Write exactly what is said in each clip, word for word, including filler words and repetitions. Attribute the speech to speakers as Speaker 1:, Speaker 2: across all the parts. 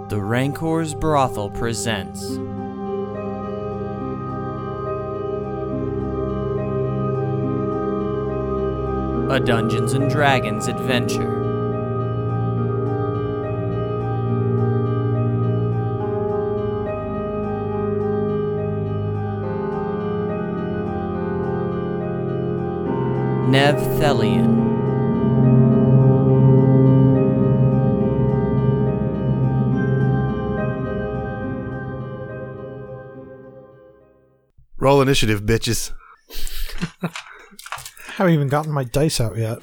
Speaker 1: The Rancor's Brothel presents a Dungeons and Dragons adventure. Nevthelion.
Speaker 2: Roll initiative, bitches.
Speaker 3: I haven't even gotten my dice out yet.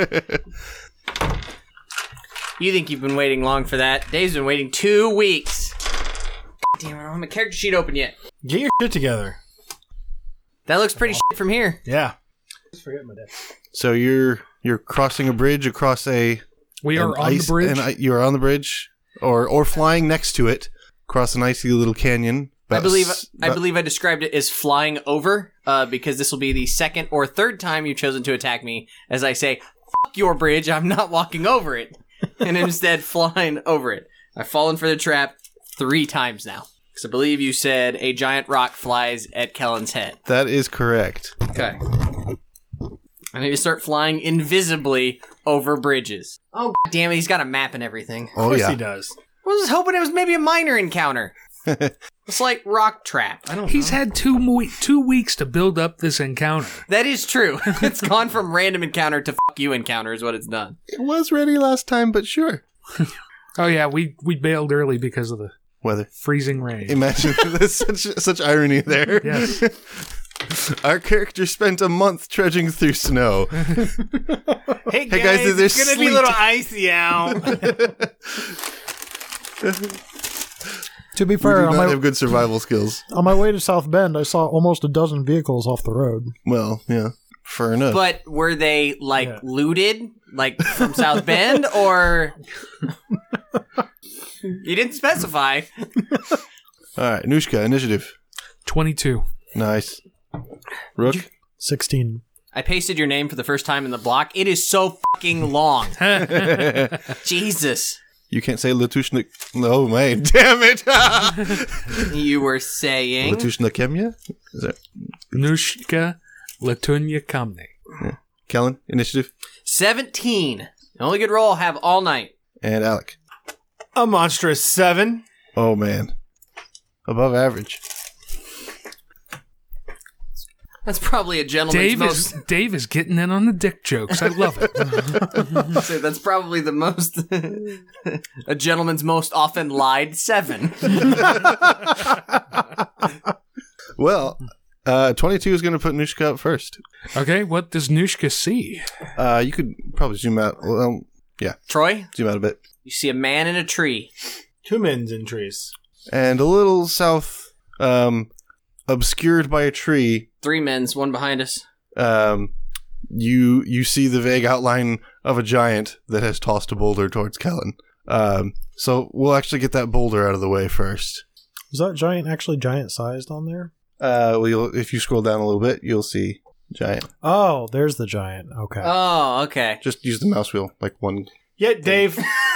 Speaker 1: You think you've been waiting long for that? Dave's been waiting two weeks. God damn it, I don't have my character sheet open yet.
Speaker 3: Get your shit together.
Speaker 1: That looks pretty shit from here.
Speaker 3: Yeah. Just forget my dice.
Speaker 2: So you're you're crossing a bridge across a.
Speaker 4: We are on
Speaker 2: ice,
Speaker 4: the bridge.
Speaker 2: And you're on the bridge, or or flying next to it, across an icy little canyon.
Speaker 1: I believe
Speaker 2: s-
Speaker 1: I believe I described it as flying over, uh, because this will be the second or third time you've chosen to attack me as I say, "Fuck your bridge, I'm not walking over it," and instead flying over it. I've fallen for the trap three times now. Because I believe you said a giant rock flies at Kellen's head.
Speaker 2: That is correct.
Speaker 1: Okay. I need to start flying invisibly over bridges. Oh, God damn it, he's got a map and everything.
Speaker 2: Oh
Speaker 3: Of course
Speaker 2: yeah.
Speaker 3: he does.
Speaker 1: I was hoping it was maybe a minor encounter. It's like rock trap. I don't
Speaker 4: He's
Speaker 1: know.
Speaker 4: had two mo- two weeks to build up this encounter.
Speaker 1: That is true. It's gone from random encounter to fuck you encounter is what it's done.
Speaker 2: It was ready last time, but sure.
Speaker 4: Oh yeah, we we bailed early because of the
Speaker 2: Weather.
Speaker 4: freezing rain.
Speaker 2: Imagine there's such such irony there.
Speaker 4: Yes.
Speaker 2: Our character spent a month trudging through snow.
Speaker 1: Hey guys,
Speaker 2: Hey, guys, there's
Speaker 1: it's gonna be
Speaker 2: sleet.
Speaker 1: a little icy out.
Speaker 3: To be
Speaker 2: We
Speaker 3: fair,
Speaker 2: do
Speaker 3: on
Speaker 2: not
Speaker 3: my,
Speaker 2: have good survival skills.
Speaker 3: on my way to South Bend, I saw almost a dozen vehicles off the road.
Speaker 2: Well, yeah, fair enough.
Speaker 1: But were they like
Speaker 3: Yeah.
Speaker 1: looted, like from South Bend, or you didn't specify?
Speaker 2: All right, Nushka, initiative.
Speaker 4: Twenty-two.
Speaker 2: Nice. Rook.
Speaker 3: sixteen.
Speaker 1: I pasted your name for the first time in the block. It is so fucking long. Jesus.
Speaker 2: You can't say Latushna. No, man. Damn it.
Speaker 1: You were saying
Speaker 2: Latushna Kemya? Is that
Speaker 4: Nushka Latunya Kamne.
Speaker 2: Kellen? Initiative.
Speaker 1: seventeen. The only good roll I'll have all night.
Speaker 2: And Alec.
Speaker 5: A monstrous seven.
Speaker 2: Oh, man. Above average.
Speaker 1: That's probably a gentleman's
Speaker 4: Dave
Speaker 1: most.
Speaker 4: is Dave is getting in on the dick jokes. I love it.
Speaker 1: So that's probably the most. A gentleman's most often lied seven.
Speaker 2: Well, uh, twenty-two is going to put Nushka up first.
Speaker 4: Okay, what does Nushka see?
Speaker 2: Uh, you could probably zoom out. Well, yeah,
Speaker 1: Troy,
Speaker 2: zoom out a bit.
Speaker 1: you see a man in a tree.
Speaker 5: Two men's in trees.
Speaker 2: And a little south, um, obscured by a tree,
Speaker 1: Three men's, one behind us.
Speaker 2: um, you you see the vague outline of a giant that has tossed a boulder towards Kellen. Um, so we'll actually get that boulder out of the way first.
Speaker 3: Is that giant actually giant sized on there?
Speaker 2: Uh, well, you'll, if you scroll down a little bit, you'll see giant.
Speaker 3: Oh, there's the giant. Okay.
Speaker 1: Oh, okay.
Speaker 2: Just use the mouse wheel, like one.
Speaker 5: Yeah, Dave.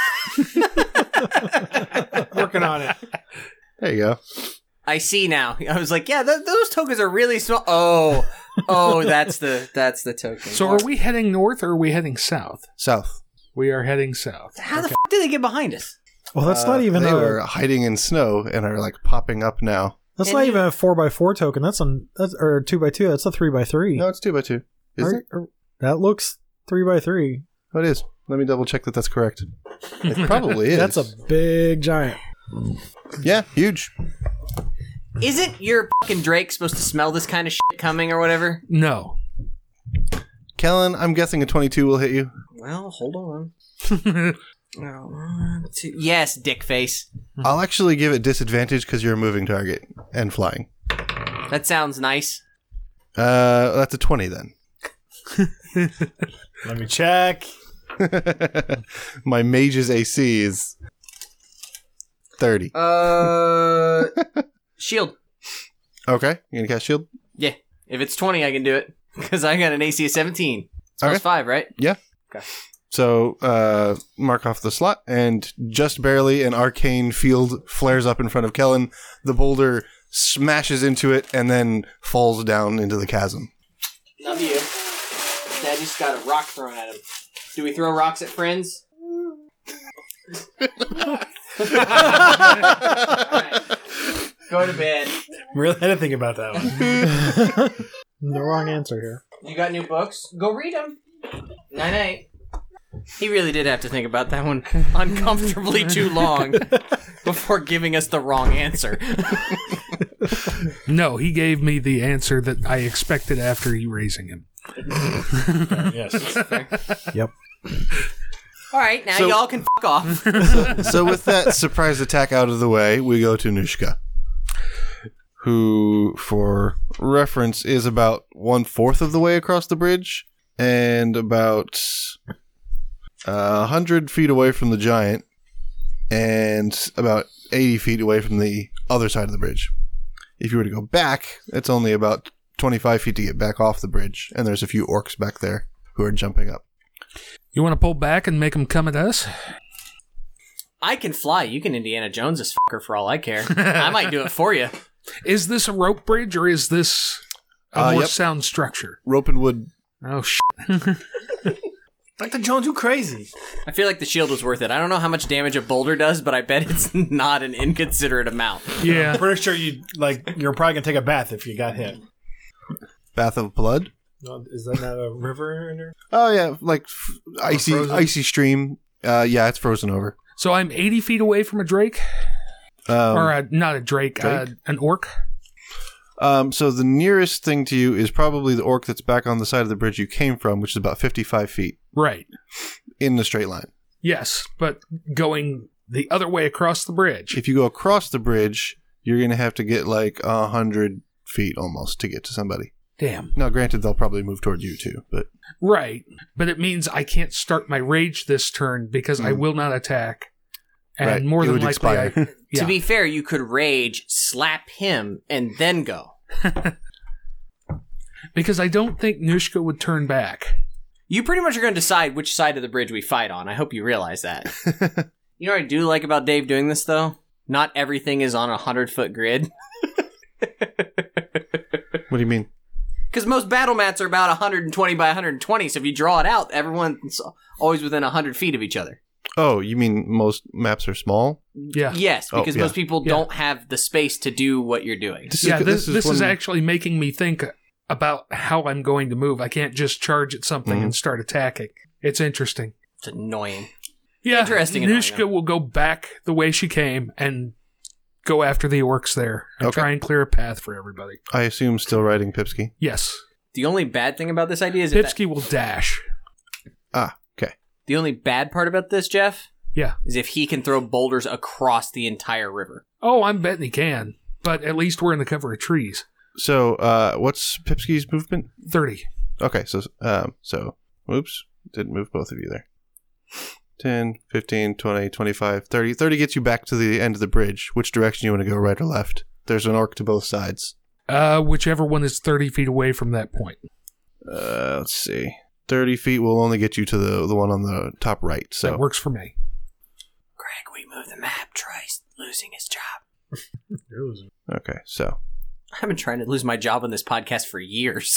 Speaker 5: Working on it.
Speaker 2: There you go.
Speaker 1: I see now. I was like, yeah, th- those tokens are really small. Oh, oh, that's the that's the token.
Speaker 4: So are we heading north or are we heading south?
Speaker 2: South.
Speaker 4: We are heading south.
Speaker 1: How the f- did they get behind us?
Speaker 3: well, that's not
Speaker 2: Uh,
Speaker 3: even
Speaker 2: They
Speaker 3: a,
Speaker 2: were hiding in snow and are like popping up now.
Speaker 3: that's
Speaker 1: And
Speaker 3: not
Speaker 1: you-
Speaker 3: even a four by four token. That's a that's or two by two. That's a three by three.
Speaker 2: No, it's two by two. Is
Speaker 3: Are-
Speaker 2: it?
Speaker 3: are- that looks three by three.
Speaker 2: Oh, it is. Let me double check that that's correct. It probably is.
Speaker 3: That's a big giant.
Speaker 2: yeah, huge.
Speaker 1: Isn't your fucking Drake supposed to smell this kind of shit coming or whatever?
Speaker 4: No.
Speaker 2: Kellen, I'm guessing a twenty-two will hit you.
Speaker 1: Well, hold on. Oh, one, two. Yes, dick face.
Speaker 2: I'll actually give it disadvantage because you're a moving target and flying.
Speaker 1: That sounds nice.
Speaker 2: Uh, that's a twenty then.
Speaker 5: Let me check.
Speaker 2: My mage's A C is thirty.
Speaker 1: Uh, shield.
Speaker 2: Okay, you gonna cast shield?
Speaker 1: Yeah, if it's twenty, I can do it because I got an A C of seventeen. It's plus
Speaker 2: Okay.
Speaker 1: five, right?
Speaker 2: Yeah.
Speaker 1: Okay.
Speaker 2: So, uh, mark off the slot, and just barely an arcane field flares up in front of Kellen. The boulder smashes into it and then falls down into the chasm.
Speaker 1: Love you. Dad just got a rock thrown at him. Do we throw rocks at friends? Alright. Go to bed.
Speaker 5: Really had to think about that one.
Speaker 3: No wrong answer here.
Speaker 1: You got new books? Go read them. Night night. He really did have to think about that one uncomfortably too long before giving us the wrong answer.
Speaker 4: No, he gave me the answer that I expected after erasing him.
Speaker 5: Yes.
Speaker 3: Yep.
Speaker 1: All right, now
Speaker 2: So-
Speaker 1: y'all can fuck off.
Speaker 2: So with that surprise attack out of the way, we go to Nushka, who, for reference, is about one-fourth of the way across the bridge and about uh, one hundred feet away from the giant and about eighty feet away from the other side of the bridge. If you were to go back, it's only about twenty-five feet to get back off the bridge, and there's a few orcs back there who are jumping up.
Speaker 4: You want to pull back and make them come at us?
Speaker 1: I can fly. You can Indiana Jones this fucker for all I care. I might do it for you.
Speaker 4: Is this a rope bridge or is this a
Speaker 2: Uh,
Speaker 4: more
Speaker 2: yep.
Speaker 4: sound structure?
Speaker 2: Rope and wood.
Speaker 4: Oh, sh**.
Speaker 5: Doctor Jones, you crazy.
Speaker 1: I feel like the shield was worth it. I don't know how much damage a boulder does, but I bet it's not an inconsiderate amount.
Speaker 4: Yeah.
Speaker 5: I'm pretty sure you like you're probably gonna take a bath if you got hit.
Speaker 2: Bath of blood.
Speaker 5: No, is that not a river in there?
Speaker 2: Oh yeah, like f- icy,
Speaker 5: frozen?
Speaker 2: icy stream. Uh, yeah, it's frozen over.
Speaker 4: So I'm eighty feet away from a drake?
Speaker 2: Um,
Speaker 4: or a, not a drake, Uh,
Speaker 2: drake?
Speaker 4: an orc?
Speaker 2: um, so the nearest thing to you is probably the orc that's back on the side of the bridge you came from, which is about fifty-five feet
Speaker 4: Right.
Speaker 2: in the straight line.
Speaker 4: Yes, but going the other way across the bridge.
Speaker 2: If you go across the bridge, you're going to have to get like a hundred feet almost to get to somebody.
Speaker 4: Damn.
Speaker 2: Now, granted, they'll probably move toward you too, but
Speaker 4: Right. But it means I can't start my rage this turn because I
Speaker 2: Mm.
Speaker 4: will not attack. And
Speaker 2: Right.
Speaker 4: more
Speaker 2: It
Speaker 4: than
Speaker 2: would
Speaker 4: likely, I,
Speaker 2: expire.
Speaker 4: yeah.
Speaker 1: To be fair, you could rage, slap him, and then go.
Speaker 4: because I don't think Nushka would turn back.
Speaker 1: You pretty much are going to decide which side of the bridge we fight on. I hope you realize that. You know what I do like about Dave doing this, though? Not everything is on a hundred-foot grid.
Speaker 2: what do you mean?
Speaker 1: Because most battle mats are about one hundred twenty by one hundred twenty, so if you draw it out, everyone's always within one hundred feet of each other.
Speaker 2: Oh, you mean most maps are small?
Speaker 4: Yeah.
Speaker 1: Yes,
Speaker 2: Oh,
Speaker 1: because
Speaker 2: yeah.
Speaker 1: most people
Speaker 4: Yeah.
Speaker 1: don't have the space to do what you're doing.
Speaker 2: This
Speaker 4: Yeah, this, this is
Speaker 2: one-
Speaker 4: actually making me think about how I'm going to move. I can't just charge at something
Speaker 2: Mhm.
Speaker 4: and start attacking. It's interesting.
Speaker 1: It's annoying.
Speaker 4: Yeah,
Speaker 1: Interesting and
Speaker 4: Nushka
Speaker 1: annoying.
Speaker 4: will go back the way she came and go after the orcs there and
Speaker 2: Okay.
Speaker 4: try and clear a path for everybody.
Speaker 2: I assume still riding Pipsky.
Speaker 4: Yes.
Speaker 1: The only bad thing about this idea is if that,
Speaker 4: Pipsky will dash.
Speaker 2: Ah, okay.
Speaker 1: the only bad part about this, Jeff,
Speaker 4: Yeah.
Speaker 1: is if he can throw boulders across the entire river.
Speaker 4: Oh, I'm betting he can. But at least we're in the cover of trees.
Speaker 2: So, uh, what's Pipsky's movement?
Speaker 4: thirty.
Speaker 2: Okay, so, um, so, whoops, didn't move both of you there. ten, fifteen, twenty, twenty-five, thirty. thirty gets you back to the end of the bridge. Which direction you want to go, right or left? There's an orc to both sides.
Speaker 4: Uh, whichever one is thirty feet away from that point.
Speaker 2: Uh, let's see. thirty feet will only get you to the the one on the top right.
Speaker 4: That
Speaker 2: So,
Speaker 4: works for me.
Speaker 1: Greg, we move the map. Troy's losing his job.
Speaker 2: okay, so,
Speaker 1: I've been trying to lose my job on this podcast for years.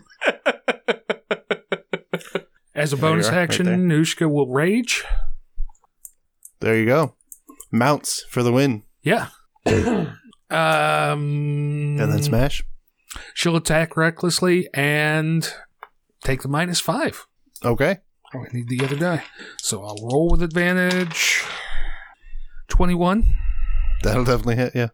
Speaker 4: As a
Speaker 2: There you
Speaker 4: bonus
Speaker 2: are, right
Speaker 4: action,
Speaker 2: there.
Speaker 4: Nushka will rage.
Speaker 2: there you go. Mounts for the win.
Speaker 4: Yeah. um,
Speaker 2: And then smash.
Speaker 4: She'll attack recklessly and take the minus five.
Speaker 2: Okay.
Speaker 4: Oh, I need the other die. So I'll roll with advantage. twenty-one.
Speaker 2: That'll definitely hit, yeah.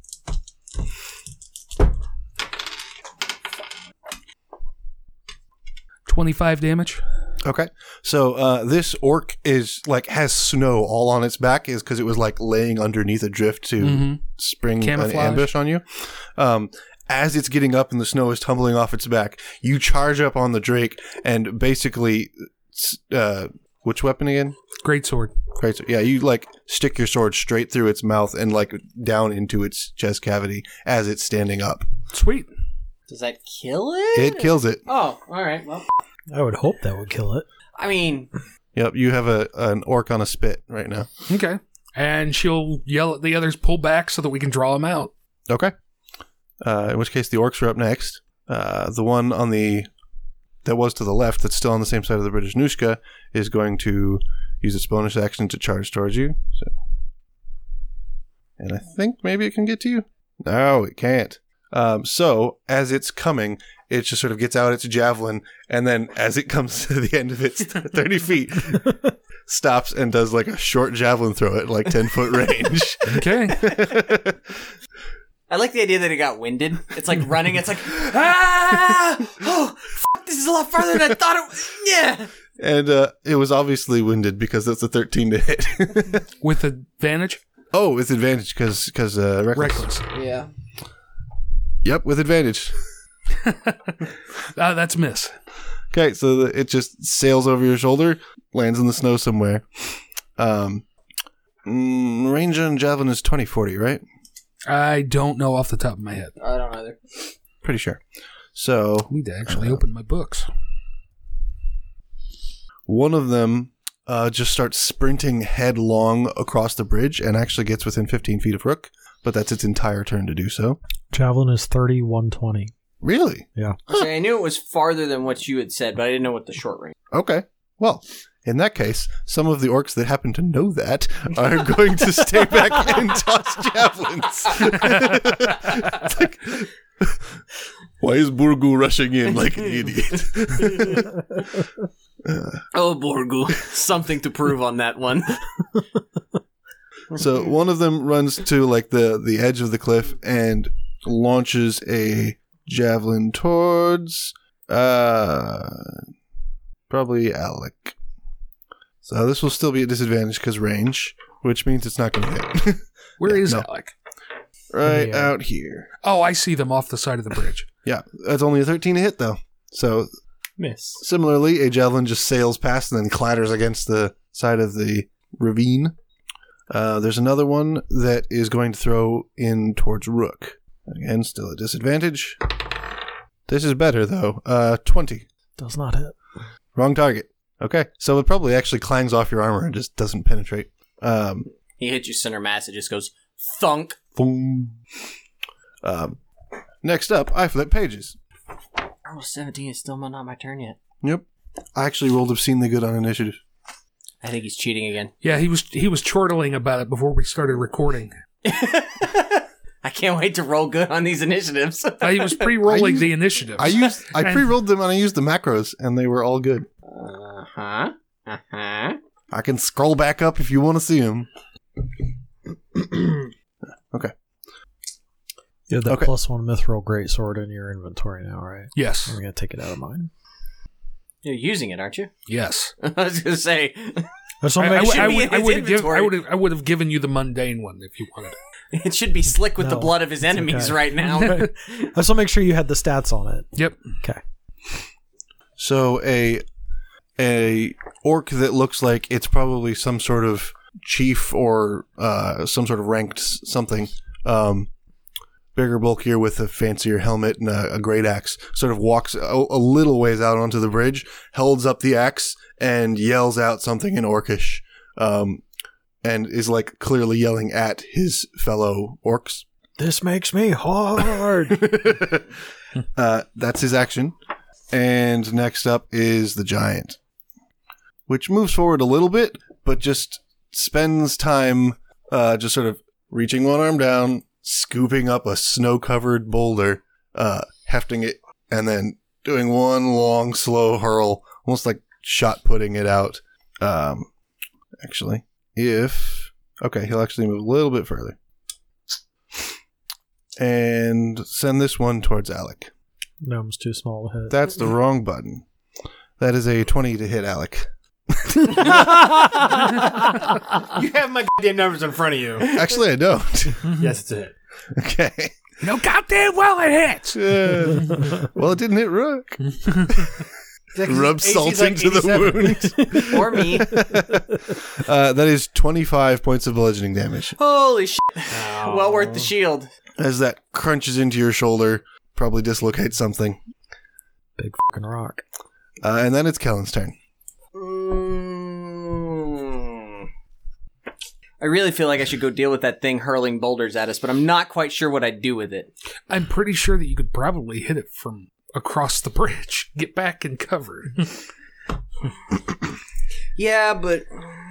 Speaker 4: twenty-five damage.
Speaker 2: Okay. So uh, this orc is like has snow all on its back is because it was like laying underneath a drift to
Speaker 4: Mhm.
Speaker 2: spring
Speaker 4: Camouflage.
Speaker 2: an ambush on you. Um, as it's getting up and the snow is tumbling off its back, you charge up on the Drake and basically, s- uh, which weapon again?
Speaker 4: Great sword.
Speaker 2: Great. Yeah, you like stick your sword straight through its mouth and like down into its chest cavity as it's standing up.
Speaker 4: Sweet.
Speaker 1: Does that kill it?
Speaker 2: It kills it.
Speaker 1: Oh, all right. Well,
Speaker 3: I would hope that would kill it.
Speaker 1: I mean,
Speaker 2: Yep, you have a an orc on a spit right now.
Speaker 4: Okay. And she'll yell at the others, pull back so that we can draw them out.
Speaker 2: Okay. Uh, in which case, the orcs are up next. Uh, the one on the that was to the left, that's still on the same side of the British Nushka, is going to use its bonus action to charge towards you. So, and I think maybe it can get to you. No, it can't. Um, so as it's coming, it just sort of gets out its javelin, and then as it comes to the end of its thirty feet, stops and does like a short javelin throw at like ten foot range.
Speaker 4: Okay.
Speaker 1: I like the idea that it got winded. It's like running. It's like, ah! Oh, fuck, this is a lot farther than I thought it was. Yeah.
Speaker 2: And uh, it was obviously winded because that's a thirteen to hit.
Speaker 4: With advantage?
Speaker 2: Oh, with advantage because because uh, reckless.
Speaker 4: Reckless.
Speaker 1: Yeah.
Speaker 2: Yep, with advantage.
Speaker 4: uh, that's miss.
Speaker 2: Okay, so the, it just sails over your shoulder, lands in the snow somewhere. Um, mm, range on javelin is twenty forty, right?
Speaker 4: I don't know off the top of my head.
Speaker 1: I don't either.
Speaker 2: Pretty sure. So
Speaker 4: I need to actually
Speaker 2: uh,
Speaker 4: open my books.
Speaker 2: one of them uh, just starts sprinting headlong across the bridge and actually gets within fifteen feet of Rook, but that's its entire turn to do so.
Speaker 3: Javelin is thirty, one twenty.
Speaker 2: Really?
Speaker 3: Yeah.
Speaker 1: See, I knew it was farther than what you had said, but I didn't know what the short range.
Speaker 2: Okay. Well, in that case, some of the orcs that happen to know that are going to stay back and toss javelins. It's like, why is Burgu rushing in like an idiot? uh,
Speaker 1: Oh, Borgu. Something to prove on that one.
Speaker 2: so one of them runs to like the, the edge of the cliff and launches a javelin towards uh probably Alec. So this will still be a disadvantage because range, which means it's not going to hit.
Speaker 4: Where
Speaker 2: Yeah,
Speaker 4: is
Speaker 2: no.
Speaker 4: Alec?
Speaker 2: Right
Speaker 3: Yeah.
Speaker 2: out here.
Speaker 4: Oh, I see them off the side of the bridge.
Speaker 2: Yeah, that's only a thirteen to hit though. So
Speaker 5: Miss.
Speaker 2: similarly, a javelin just sails past and then clatters against the side of the ravine. Uh, there's another one that is going to throw in towards Rook. Again, still a disadvantage. This is better though. Uh, twenty.
Speaker 3: Does not hit.
Speaker 2: Wrong target. Okay, so it probably actually clangs off your armor and just doesn't penetrate. Um,
Speaker 1: He hits you center mass. It just goes thunk.
Speaker 2: boom. Um, next up, I flip pages.
Speaker 1: Oh, seventeen is still not my turn yet.
Speaker 2: Yep. I actually rolled obscenely good on initiative.
Speaker 1: I think he's cheating again.
Speaker 4: Yeah, he was he was chortling about it before we started recording.
Speaker 1: I can't wait to roll good on these initiatives.
Speaker 4: Uh, he was pre-rolling
Speaker 2: I
Speaker 4: the initiatives.
Speaker 2: I used I
Speaker 4: And-
Speaker 2: pre-rolled them and I used the macros and they were all good.
Speaker 1: Uh huh. Uh huh.
Speaker 2: I can scroll back up if you want to see them. Okay.
Speaker 3: You have that
Speaker 2: Okay.
Speaker 3: plus one mithril greatsword in your inventory now, right?
Speaker 4: Yes.
Speaker 3: I'm going to take it out of mine.
Speaker 1: You're using it, aren't you?
Speaker 4: Yes.
Speaker 1: I was gonna say.
Speaker 3: I just
Speaker 4: I,
Speaker 3: want to
Speaker 4: I,
Speaker 3: make
Speaker 1: should
Speaker 3: sure.
Speaker 4: I
Speaker 1: be
Speaker 4: would,
Speaker 1: in
Speaker 4: I
Speaker 1: his
Speaker 4: would have given I
Speaker 1: inventory.
Speaker 4: would have I would have given you the mundane one if you wanted.
Speaker 1: It should be slick with the
Speaker 3: No,
Speaker 1: blood of his enemies
Speaker 3: okay.
Speaker 1: right now.
Speaker 3: I just want to make sure you had the stats on it.
Speaker 4: Yep.
Speaker 3: Okay.
Speaker 2: So a a orc that looks like it's probably some sort of chief or uh, some sort of ranked s- something, um, bigger, bulkier, with a fancier helmet and a, a great axe, sort of walks a, a little ways out onto the bridge, holds up the axe, and yells out something in Orcish, um, and is like clearly yelling at his fellow orcs.
Speaker 3: This makes me hard.
Speaker 2: uh, that's his action. And next up is the giant, which moves forward a little bit, but just spends time uh, just sort of reaching one arm down, scooping up a snow-covered boulder, uh, hefting it, and then doing one long, slow hurl, almost like shot-putting it out. Um, actually, if... Okay, he'll actually move a little bit further. And send this one towards Alec.
Speaker 3: Gnome's too small to hit.
Speaker 2: That's the wrong button. That is a twenty to hit Alec.
Speaker 5: You have my goddamn numbers in front of you.
Speaker 2: Actually, I don't.
Speaker 5: Yes, it's a hit.
Speaker 2: Okay.
Speaker 4: No goddamn well it hits.
Speaker 2: Uh, well, it didn't hit Rook. Rub
Speaker 5: A C's
Speaker 2: salt
Speaker 5: like
Speaker 2: into the wound.
Speaker 1: Or me.
Speaker 2: Uh, that is twenty-five points of bludgeoning damage.
Speaker 1: Holy shit. Well worth the shield.
Speaker 2: As that crunches into your shoulder, probably dislocates something.
Speaker 3: Big fucking rock.
Speaker 2: Uh, and then it's Kellen's turn.
Speaker 1: Mm, I really feel like I should go deal with that thing hurling boulders at us, but I'm not quite sure what I'd do with it.
Speaker 4: I'm pretty sure that you could probably hit it from across the bridge. Get back and cover it.
Speaker 1: Yeah, but...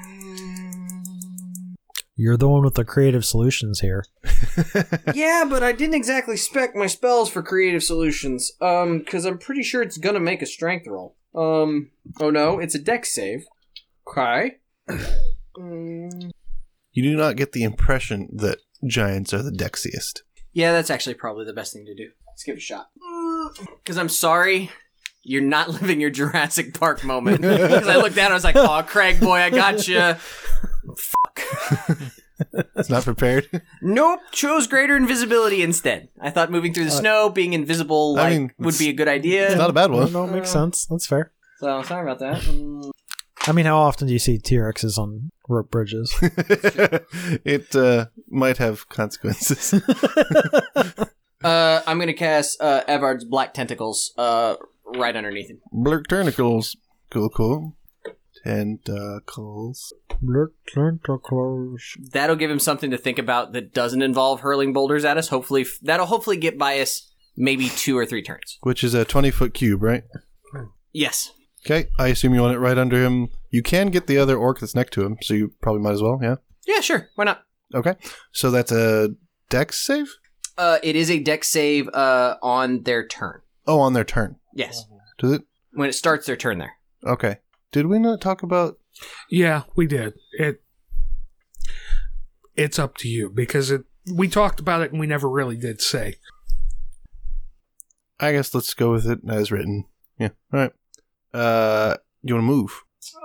Speaker 3: You're the one with the creative solutions here.
Speaker 1: yeah, but I didn't exactly spec my spells for creative solutions, um, because I'm pretty sure it's gonna make a strength roll. Um, oh no, it's a dex save. Okay. Mm.
Speaker 2: You do not get the impression that giants are the dexiest.
Speaker 1: Yeah, that's actually probably the best thing to do. Let's give it a shot. Because I'm sorry, you're not living your Jurassic Park moment. Because I looked down and I was like, oh, Craig, boy, I got you. Fuck.
Speaker 2: It's not prepared.
Speaker 1: Nope, chose greater invisibility instead. I thought moving through the uh, snow, being invisible, like, I mean, would be a good idea.
Speaker 2: It's not a bad one.
Speaker 3: No, no, it makes sense. That's fair.
Speaker 1: So, sorry about that. Mm.
Speaker 3: I mean, how often do you see T-Rexes on rope bridges?
Speaker 2: It uh, might have consequences.
Speaker 1: uh, I'm going to cast uh, Evard's Black Tentacles uh, right underneath him.
Speaker 2: Blurk Tentacles. Cool, cool. Tentacles.
Speaker 3: Blurk Tentacles.
Speaker 1: That'll give him something to think about that doesn't involve hurling boulders at us. Hopefully, that'll hopefully get by us maybe two or three turns.
Speaker 2: Which is a twenty-foot cube, right?
Speaker 1: Yes.
Speaker 2: Okay, I assume you want it right under him. You can get the other orc that's next to him, so you probably might as well, yeah?
Speaker 1: Yeah, sure. Why not?
Speaker 2: Okay, so that's a dex save?
Speaker 1: Uh, it is a dex save uh, on their turn.
Speaker 2: Oh, on their turn.
Speaker 1: Yes.
Speaker 2: Does it?
Speaker 1: When it starts their turn there.
Speaker 2: Okay. Did we not talk about...
Speaker 4: Yeah, we did. It. It's up to you, because it. we talked about it and we never really did say.
Speaker 2: I guess let's go with it as written. Yeah, all right. Uh, you want to move?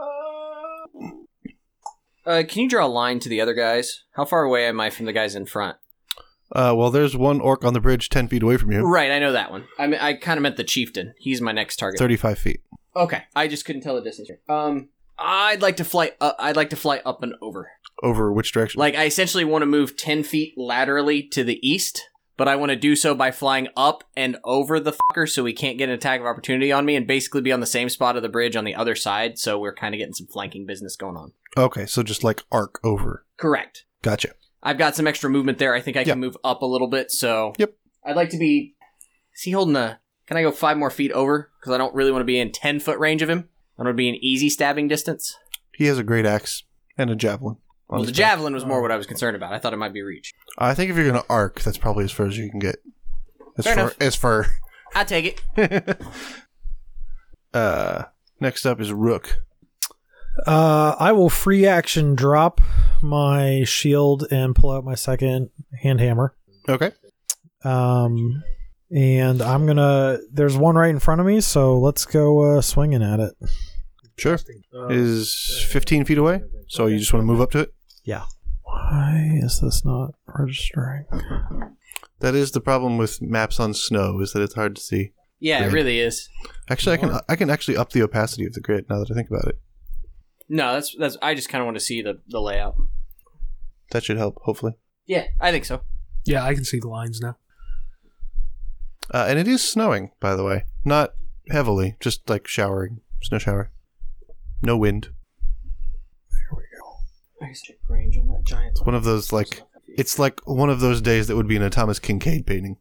Speaker 1: Uh, can you draw a line to the other guys? How far away am I from the guys in front?
Speaker 2: Uh, well, there's one orc on the bridge ten feet away from you.
Speaker 1: Right, I know that one. I mean, I kind of meant the chieftain. He's my next target.
Speaker 2: thirty-five feet.
Speaker 1: Okay, I just couldn't tell the distance here. Um, I'd like to fly. Uh, I'd like to fly up and over.
Speaker 2: Over which direction?
Speaker 1: Like, I essentially want to move ten feet laterally to the east, but I want to do so by flying up and over the fucker, so we can't get an attack of opportunity on me, and basically be on the same spot of the bridge on the other side. So we're kind of getting some flanking business going on.
Speaker 2: Okay, so just like arc over.
Speaker 1: Correct.
Speaker 2: Gotcha.
Speaker 1: I've got some extra movement there. I think I can yep. move up a little bit, so...
Speaker 2: Yep.
Speaker 1: I'd like to be... Is he holding a... Can I go five more feet over? Because I don't really want to be in ten-foot range of him. I want to be in easy stabbing distance.
Speaker 2: He has a great axe and a javelin.
Speaker 1: Well, the javelin was more what I was concerned about. I thought it might be reach.
Speaker 2: I think if you're going to arc, that's probably as far as you can get. As
Speaker 1: Fair
Speaker 2: far
Speaker 1: enough.
Speaker 2: As far...
Speaker 1: I take it.
Speaker 2: uh, next up is Rook.
Speaker 3: Uh, I will free action drop my shield and pull out my second hand hammer.
Speaker 2: Okay.
Speaker 3: Um, and I'm gonna. There's one right in front of me, so let's go uh, swinging at it.
Speaker 2: Sure. Is fifteen feet away, so you just want to move up to it?
Speaker 3: Yeah. Why is this not registering?
Speaker 2: That is the problem with maps on snow, is that it's hard to see.
Speaker 1: Yeah, grid. It really is.
Speaker 2: Actually, I can I can actually up the opacity of the grid now that I think about it.
Speaker 1: No, that's that's. I just kind of want to see the, the layout.
Speaker 2: That should help, hopefully.
Speaker 1: Yeah, I think so.
Speaker 4: Yeah, I can see the lines now.
Speaker 2: Uh, and it is snowing, by the way. Not heavily, just like showering. Snow shower. No wind.
Speaker 3: There we go.
Speaker 1: Nice range on that giant.
Speaker 2: It's one of those, like... It's like one of those days that would be in a Thomas Kincaid painting.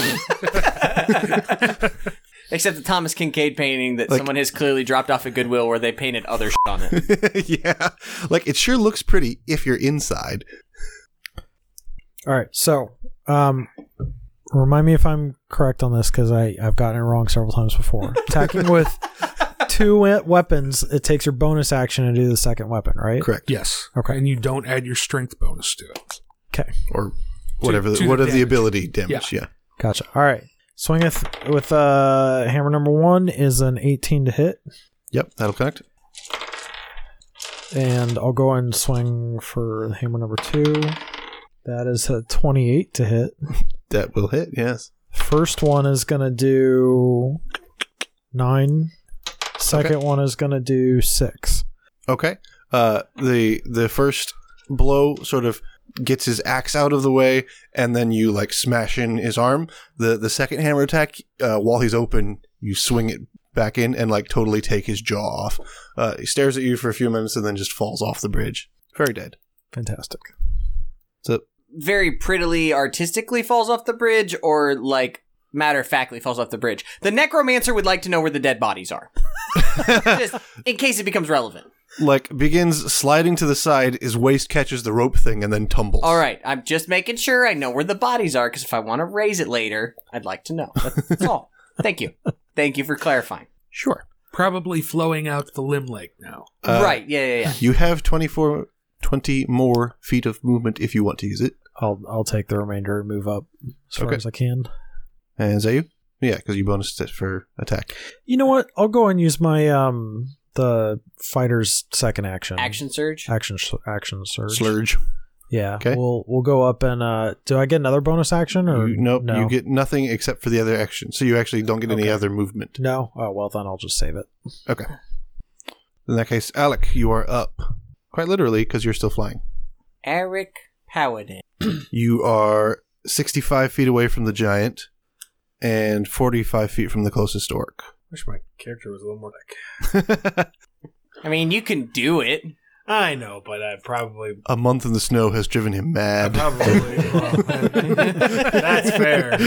Speaker 1: Except the Thomas Kincaid painting that
Speaker 2: like,
Speaker 1: someone has clearly dropped off at Goodwill where they painted other shit on it.
Speaker 2: Yeah. Like, it sure looks pretty if you're inside.
Speaker 3: All right, so um, remind me if I'm correct on this, because I've gotten it wrong several times before. Attacking with two we- weapons, it takes your bonus action to do the second weapon, right?
Speaker 2: Correct.
Speaker 4: Yes.
Speaker 3: Okay.
Speaker 4: And you don't add your strength bonus to it.
Speaker 3: Okay.
Speaker 2: Or whatever,
Speaker 4: to,
Speaker 2: the,
Speaker 4: to
Speaker 2: what
Speaker 4: the
Speaker 2: are the ability damage, yeah.
Speaker 3: yeah. Gotcha. All right. Swingeth with uh, hammer number one is an eighteen to hit.
Speaker 2: Yep, that'll connect.
Speaker 3: And I'll go and swing for hammer number two. That is a twenty-eight to hit.
Speaker 2: That will hit, yes.
Speaker 3: First one is going to do nine. Second okay. one is going to do six.
Speaker 2: Okay. Uh, the the first blow sort of gets his axe out of the way, and then you like smash in his arm. The the second hammer attack, uh, while he's open, you swing it back in and like totally take his jaw off. Uh, he stares at you for a few minutes and then just falls off the bridge. Very dead.
Speaker 3: Fantastic.
Speaker 1: very prettily, artistically falls off the bridge, or like matter-of-factly falls off the bridge. The necromancer would like to know where the dead bodies are. Just in case it becomes relevant.
Speaker 2: Like, begins sliding to the side, his waist catches the rope thing, and then tumbles.
Speaker 1: All right, I'm just making sure I know where the bodies are, because if I want to raise it later, I'd like to know. That's, that's all. Thank you. Thank you for clarifying.
Speaker 2: Sure.
Speaker 4: Probably flowing out the limb lake now.
Speaker 2: Uh,
Speaker 1: right, yeah, yeah, yeah.
Speaker 2: You have twenty-four, twenty more feet of movement if you want to use it.
Speaker 3: I'll I'll take the remainder and move up as far
Speaker 2: Okay.
Speaker 3: as I can.
Speaker 2: And is that you? Yeah, because you bonused it for attack.
Speaker 3: You know what? I'll go and use my um the fighter's second action.
Speaker 1: Action surge?
Speaker 3: Action action surge.
Speaker 2: Slurge.
Speaker 3: Yeah.
Speaker 2: Okay.
Speaker 3: We'll we'll go up and uh do I get another bonus action or
Speaker 2: You, nope,
Speaker 3: no?
Speaker 2: you get nothing except for the other action. So you actually don't get any
Speaker 3: Okay.
Speaker 2: other movement.
Speaker 3: No? Oh well then I'll just save it.
Speaker 2: Okay. In that case, Alec, you are up. Quite literally, because you're still flying.
Speaker 1: Eric Paladin.
Speaker 2: You are sixty-five feet away from the giant and forty-five feet from the closest orc.
Speaker 5: Wish my character was a little more like.
Speaker 1: I mean, you can do it.
Speaker 5: I know, but I probably.
Speaker 2: A month in the snow has driven him
Speaker 5: I
Speaker 2: mad.
Speaker 5: probably. Well, that's fair.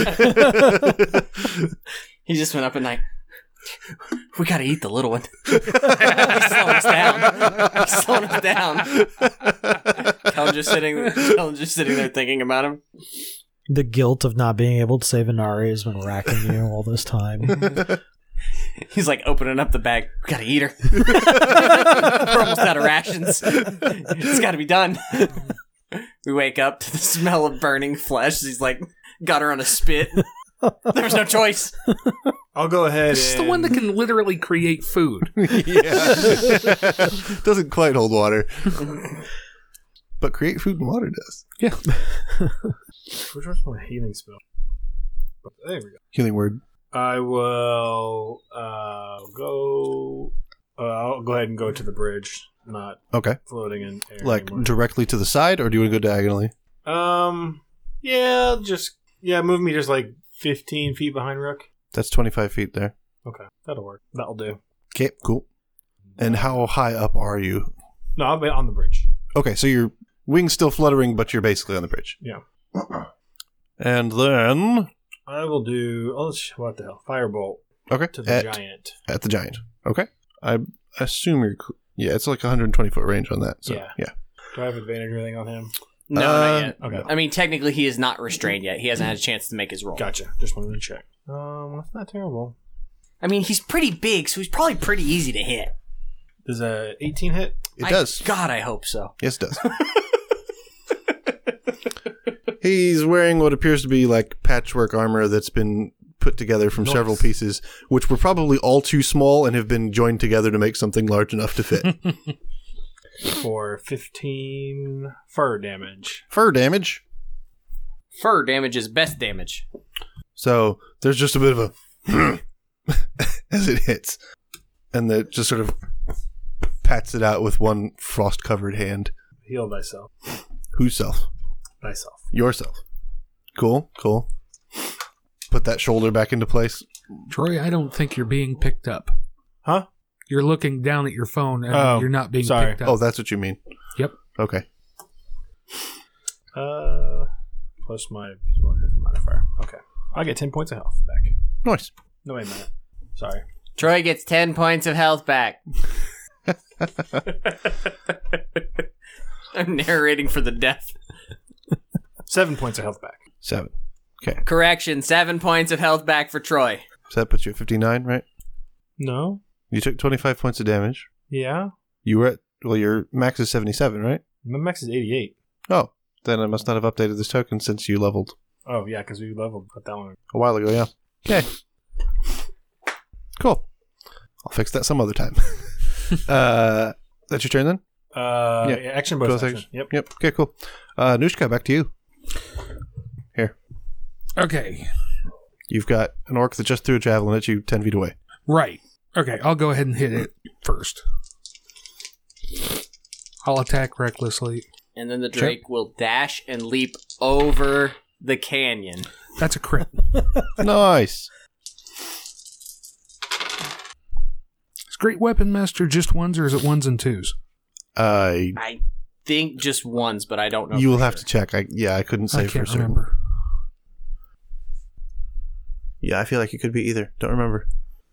Speaker 1: He just went up at night. We gotta eat the little one. He's slowing us down. He's slowing us down. Kellen just sitting, Kellen just sitting there thinking about him.
Speaker 3: The guilt of not being able to save Inari has been racking you all this time.
Speaker 1: He's like opening up the bag. We gotta eat her. We're almost out of rations. It's gotta be done. We wake up to the smell of burning flesh. He's like, got her on a spit. There was no choice.
Speaker 5: I'll go ahead.
Speaker 4: This is
Speaker 5: and...
Speaker 4: the one that can literally create food.
Speaker 2: Yeah. Doesn't quite hold water. But create food and water does.
Speaker 4: Yeah.
Speaker 5: Which one's my healing spell? There we go.
Speaker 2: Healing word.
Speaker 5: I will uh, go. Uh, I'll go ahead and go to the bridge, not
Speaker 2: Okay.
Speaker 5: floating in air
Speaker 2: Like
Speaker 5: anymore.
Speaker 2: directly to the side, or do you want to go diagonally?
Speaker 5: Um. Yeah. Just yeah. Move me just like fifteen feet behind Rook.
Speaker 2: That's twenty-five feet there.
Speaker 5: Okay, that'll work. That'll do.
Speaker 2: Okay, cool. And how high up are you?
Speaker 5: No, I'll be on the bridge.
Speaker 2: Okay, so your wings still fluttering, but you're basically on the bridge.
Speaker 5: Yeah.
Speaker 2: And then
Speaker 5: I will do. Oh, let's- what the hell? Firebolt
Speaker 2: okay,
Speaker 5: to the
Speaker 2: at,
Speaker 5: giant.
Speaker 2: at the giant. Okay, I assume you're. cl- Yeah, it's like one hundred twenty foot range on that. So
Speaker 5: Yeah.
Speaker 2: yeah.
Speaker 5: Do I have advantage or anything on him?
Speaker 1: No,
Speaker 2: Uh,
Speaker 1: not yet.
Speaker 5: Okay.
Speaker 1: I mean, technically, he is not restrained yet. He hasn't had a chance to make his roll.
Speaker 5: Gotcha. Just wanted to check. Um, that's not terrible.
Speaker 1: I mean, he's pretty big, so he's probably pretty easy to hit.
Speaker 5: Does a eighteen hit?
Speaker 2: It
Speaker 1: I-
Speaker 2: does.
Speaker 1: God, I hope so.
Speaker 2: Yes, it does. He's wearing what appears to be like patchwork armor that's been put together from
Speaker 5: Nice.
Speaker 2: several pieces, which were probably all too small and have been joined together to make something large enough to fit.
Speaker 5: For fifteen fur damage.
Speaker 2: Fur damage.
Speaker 1: Fur damage is best damage.
Speaker 2: So there's just a bit of a as it hits, and then just sort of pats it out with one frost-covered hand.
Speaker 5: Heal thyself.
Speaker 2: Whose self?
Speaker 5: Thyself.
Speaker 2: Yourself. Cool, cool. Put that shoulder back into place.
Speaker 4: Troy, I don't think you're being picked up.
Speaker 5: Huh?
Speaker 4: You're looking down at your phone and
Speaker 5: Oh,
Speaker 4: you're not being
Speaker 5: sorry.
Speaker 4: picked up.
Speaker 2: Oh, that's what you mean.
Speaker 4: Yep.
Speaker 2: Okay.
Speaker 5: Uh, plus my well, his modifier. Okay, I get ten points of health back.
Speaker 2: Nice.
Speaker 5: No, wait a minute. Sorry.
Speaker 1: Troy gets ten points of health back. I'm narrating for the deaf.
Speaker 5: Seven points of health back.
Speaker 2: Seven. Okay.
Speaker 1: Correction, seven points of health back for Troy.
Speaker 2: So that puts you at fifty-nine, right?
Speaker 5: No.
Speaker 2: You took twenty-five points of damage.
Speaker 5: Yeah.
Speaker 2: You were at, well, your max is seventy-seven, right?
Speaker 5: My max is eighty-eight.
Speaker 2: Oh, then I must not have updated this token since you leveled
Speaker 5: Oh yeah, because we leveled put that one.
Speaker 2: a while ago, yeah. Okay. Cool. I'll fix that some other time. uh, that's your turn then?
Speaker 5: Uh,
Speaker 2: Yeah.
Speaker 5: yeah. Action bonus
Speaker 2: Both
Speaker 5: action.
Speaker 2: actions.
Speaker 5: Yep.
Speaker 2: Yep. Okay, cool. Uh, Nushka, back to you. Here.
Speaker 4: Okay.
Speaker 2: You've got an orc that just threw a javelin at you ten feet away.
Speaker 4: Right. Okay, I'll go ahead and hit it first. I'll attack recklessly.
Speaker 1: And then the Drake will dash and leap over the canyon.
Speaker 4: That's a crit.
Speaker 2: Nice.
Speaker 4: Is Great Weapon Master just ones or is it ones and twos?
Speaker 2: Uh,
Speaker 1: I think just once, but I don't know.
Speaker 2: You will
Speaker 1: for
Speaker 2: have
Speaker 1: sure.
Speaker 2: to check. I yeah, I couldn't say
Speaker 4: I
Speaker 2: for
Speaker 4: can't
Speaker 2: certain.
Speaker 4: remember.
Speaker 2: Yeah, I feel like it could be either. Don't remember.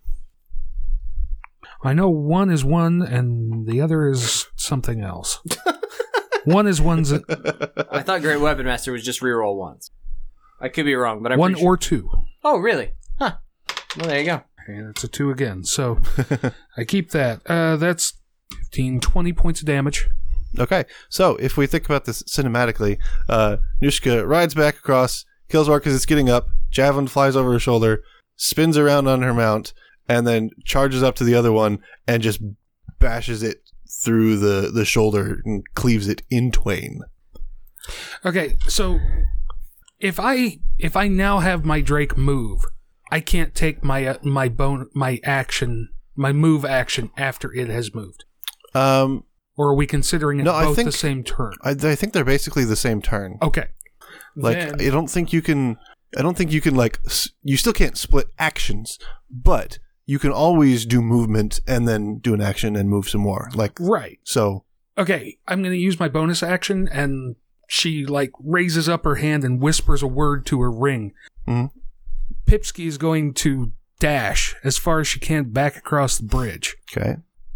Speaker 4: I know one is one and the other is something else. One is one's
Speaker 1: I thought Great Weapon Master was just reroll once. I could be wrong, but I'm
Speaker 4: one
Speaker 1: pretty sure.
Speaker 4: or two.
Speaker 1: Oh, really? Huh. Well, there you go.
Speaker 4: And it's a two again. So I keep that. Uh, that's fifteen, twenty points of damage.
Speaker 2: Okay, so if we think about this cinematically, uh, Nushka rides back across, kills Orc as it's getting up, javelin flies over her shoulder, spins around on her mount, and then charges up to the other one and just bashes it through the, the shoulder and cleaves it in twain.
Speaker 4: Okay, so if I if I now have my Drake move, I can't take my uh, my bone my action my move action after it has moved.
Speaker 2: Um,
Speaker 4: Or are we considering it
Speaker 2: No, I
Speaker 4: both
Speaker 2: think-
Speaker 4: the same turn?
Speaker 2: I, I think they're basically the same turn.
Speaker 4: Okay.
Speaker 2: Like,
Speaker 4: Then-
Speaker 2: I don't think you can. I don't think you can like. S- you still can't split actions, but you can always do movement and then do an action and move some more. Like
Speaker 4: right.
Speaker 2: so.
Speaker 4: Okay, I'm going to use my bonus action, and she like raises up her hand and whispers a word to her ring.
Speaker 2: Mhm.
Speaker 4: Pipsky is going to dash as far as she can back across the bridge.
Speaker 2: Okay.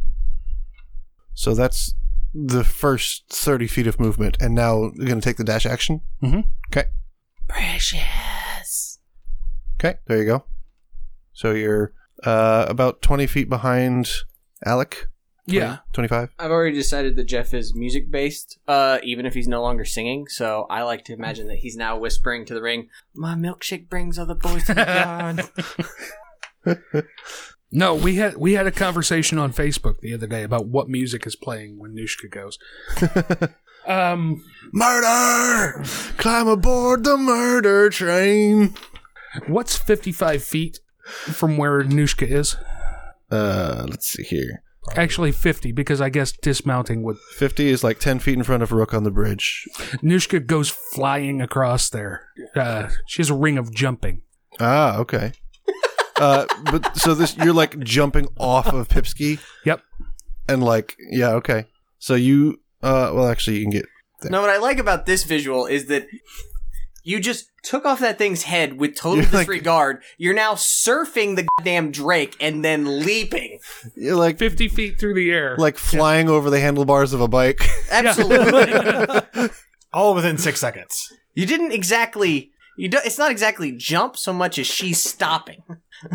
Speaker 2: So that's the first thirty feet of movement, and now you're going to take the dash action.
Speaker 4: Mhm.
Speaker 2: Okay.
Speaker 1: Precious.
Speaker 2: Okay. There you go. So you're uh, about twenty feet behind Alec.
Speaker 4: Yeah.
Speaker 2: twenty-five.
Speaker 1: I've already decided that Jeff is music based, uh, even if he's no longer singing. So I like to imagine that he's now whispering to the ring, "My milkshake brings other boys to the yard."
Speaker 4: No, we had we had a conversation on Facebook the other day about what music is playing when Nushka goes. um,
Speaker 2: Murder! Climb aboard the murder train.
Speaker 4: what's fifty-five feet from where Nushka is?
Speaker 2: Uh, let's see here.
Speaker 4: Actually, fifty, because I guess dismounting would.
Speaker 2: fifty is like ten feet in front of Rook on the bridge.
Speaker 4: Nushka goes flying across there. Uh, she has a ring of jumping.
Speaker 2: Ah, okay. uh, but so this you're like jumping off of Pipsky,
Speaker 4: Yep.
Speaker 2: and like yeah, okay. So you uh, well, actually, you can get
Speaker 1: No, what I like about this visual is that you just took off that thing's head with total
Speaker 2: You're like-
Speaker 1: disregard. You're now surfing the goddamn Drake and then leaping.
Speaker 2: you're like
Speaker 4: fifty feet through the air.
Speaker 2: like flying over the handlebars of a bike.
Speaker 1: Absolutely.
Speaker 5: All within six seconds.
Speaker 1: You didn't exactly. You do, It's not exactly jump so much as she's stopping.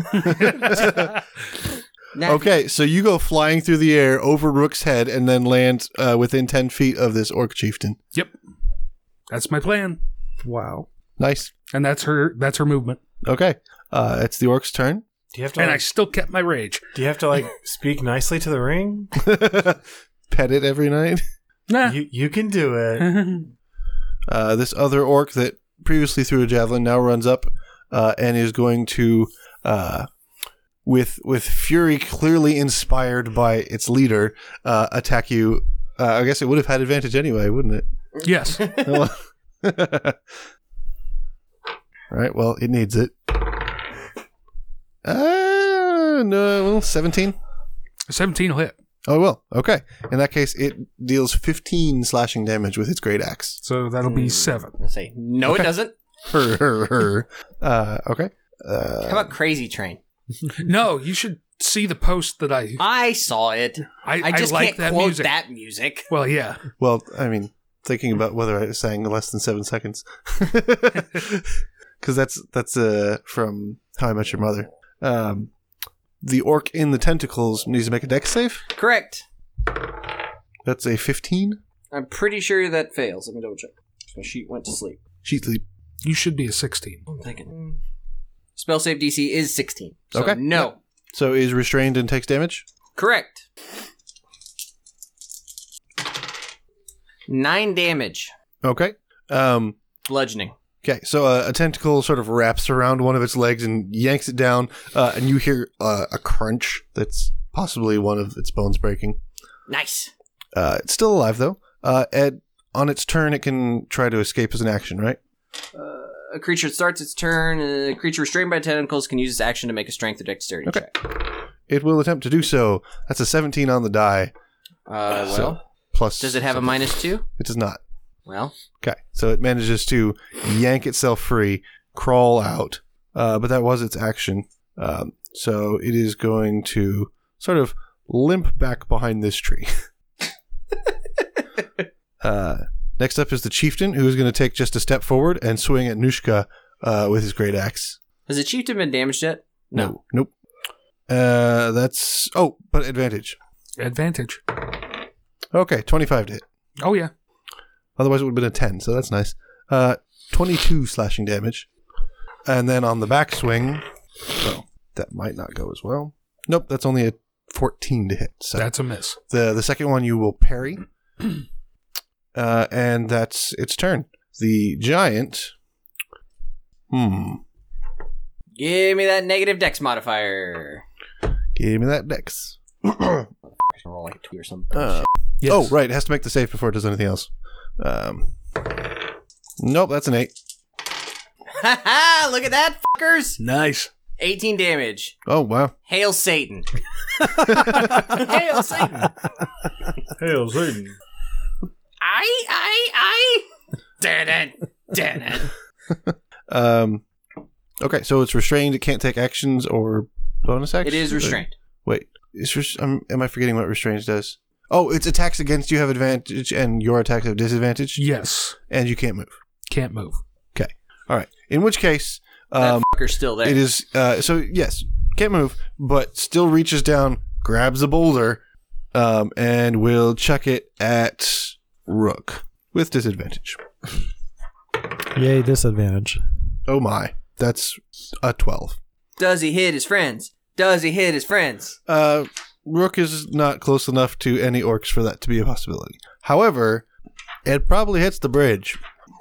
Speaker 1: Now,
Speaker 2: Okay, so you go flying through the air over Rook's head and then land uh, within ten feet of this orc chieftain.
Speaker 4: Yep. That's my plan.
Speaker 3: Wow.
Speaker 2: Nice.
Speaker 4: And that's her that's her movement.
Speaker 2: Okay, uh, it's the orc's turn.
Speaker 5: Do you have to?
Speaker 4: And I
Speaker 5: Like,
Speaker 4: still kept my rage.
Speaker 5: do you have to like speak nicely to the ring?
Speaker 2: Pet it every night.
Speaker 4: Nah.
Speaker 5: You you can do it.
Speaker 2: Uh, this other orc that previously threw a javelin now runs up uh, and is going to, uh, with with fury clearly inspired by its leader, uh, attack you. Uh, I guess it would have had advantage anyway, wouldn't it?
Speaker 4: Yes.
Speaker 2: All right. Well, it needs it. Uh, no, well, seventeen.
Speaker 4: seventeen will hit.
Speaker 2: Oh well. Okay. In that case, it deals fifteen slashing damage with its great axe.
Speaker 4: So that'll be seven.
Speaker 1: I say no,
Speaker 2: Okay.
Speaker 1: it doesn't.
Speaker 2: Her, her, her. Uh, okay. Uh,
Speaker 1: How about Crazy Train?
Speaker 4: No, you should see the post that I
Speaker 1: I saw it.
Speaker 4: I,
Speaker 1: I just
Speaker 4: like
Speaker 1: can't
Speaker 4: that
Speaker 1: quote
Speaker 4: music.
Speaker 1: that music.
Speaker 4: Well, yeah.
Speaker 2: well, I mean, thinking about whether I sang less than seven seconds, because that's that's uh, from How I Met Your Mother. Um, the orc in the tentacles needs to make a dex save.
Speaker 1: Correct.
Speaker 2: That's a fifteen.
Speaker 1: I'm pretty sure that fails. Let me double check. My sheet went to sleep.
Speaker 2: Sheet leap.
Speaker 4: You should be a sixteen.
Speaker 1: I'm thinking. Spell save D C is sixteen. So
Speaker 2: Okay.
Speaker 1: no.
Speaker 2: So is restrained and takes damage.
Speaker 1: Correct. Nine damage.
Speaker 2: Okay. Um.
Speaker 1: Bludgeoning.
Speaker 2: Okay, so uh, a tentacle sort of wraps around one of its legs and yanks it down, uh, and you hear uh, a crunch that's possibly one of its bones breaking.
Speaker 1: Nice.
Speaker 2: Uh, it's still alive, though. Uh, Ed, on its turn, it can try to escape as an action, right?
Speaker 1: A creature starts its turn. A creature restrained by tentacles can use its action to make a strength or dexterity
Speaker 2: Okay.
Speaker 1: check.
Speaker 2: It will attempt to do so. That's a seventeen on the die.
Speaker 1: Uh,
Speaker 2: So,
Speaker 1: well,
Speaker 2: plus.
Speaker 1: Does it have a
Speaker 2: something.
Speaker 1: minus two?
Speaker 2: It does not.
Speaker 1: Well,
Speaker 2: Okay, so it manages to yank itself free, crawl out, uh, but that was its action. Um, so it is going to sort of limp back behind this tree. uh, next up is the chieftain, who is going to take just a step forward and swing at Nushka uh, with his great axe.
Speaker 1: has the chieftain been damaged yet? No.
Speaker 2: Nope. Uh, that's... Oh, but advantage.
Speaker 4: Advantage.
Speaker 2: Okay, twenty-five to hit.
Speaker 4: Oh, yeah.
Speaker 2: Otherwise it would have been a ten, so that's nice. Uh, twenty-two slashing damage. And then on the backswing... So, that might not go as well. Nope, that's only a fourteen to hit. So
Speaker 4: That's a miss.
Speaker 2: the the second one you will parry. uh, and that's its turn. The giant... Hmm.
Speaker 1: Give me that negative dex modifier.
Speaker 2: Give me that dex.
Speaker 1: Roll like a two or something.
Speaker 2: Uh,
Speaker 4: Yes.
Speaker 2: Oh, right. It has to make the save before it does anything else. Um, nope, that's an eight.
Speaker 1: Ha ha! Look at that, fuckers!
Speaker 4: Nice.
Speaker 1: eighteen damage.
Speaker 2: Oh, wow.
Speaker 1: Hail Satan. Hail Satan.
Speaker 5: Hail Satan.
Speaker 1: I, I, I. Damn it. Damn it.
Speaker 2: Um, okay, so it's restrained. It can't take actions or bonus actions?
Speaker 1: It is restrained.
Speaker 2: Wait. Is res- um, am I forgetting what restrained does? Oh, its attacks against you have advantage and your attacks have disadvantage?
Speaker 4: Yes.
Speaker 2: And you can't move.
Speaker 4: Can't move.
Speaker 2: Okay. All right. In which case,
Speaker 1: That
Speaker 2: um,
Speaker 1: fucker's still there.
Speaker 2: it is... Uh, so, yes, can't move, but still reaches down, grabs a boulder, um, and will chuck it at Rook with disadvantage.
Speaker 3: Yay, disadvantage.
Speaker 2: Oh my. That's a twelve.
Speaker 1: Does he hit his friends? Does he hit his friends?
Speaker 2: Uh, Rook is not close enough to any orcs for that to be a possibility. However, it probably hits the bridge.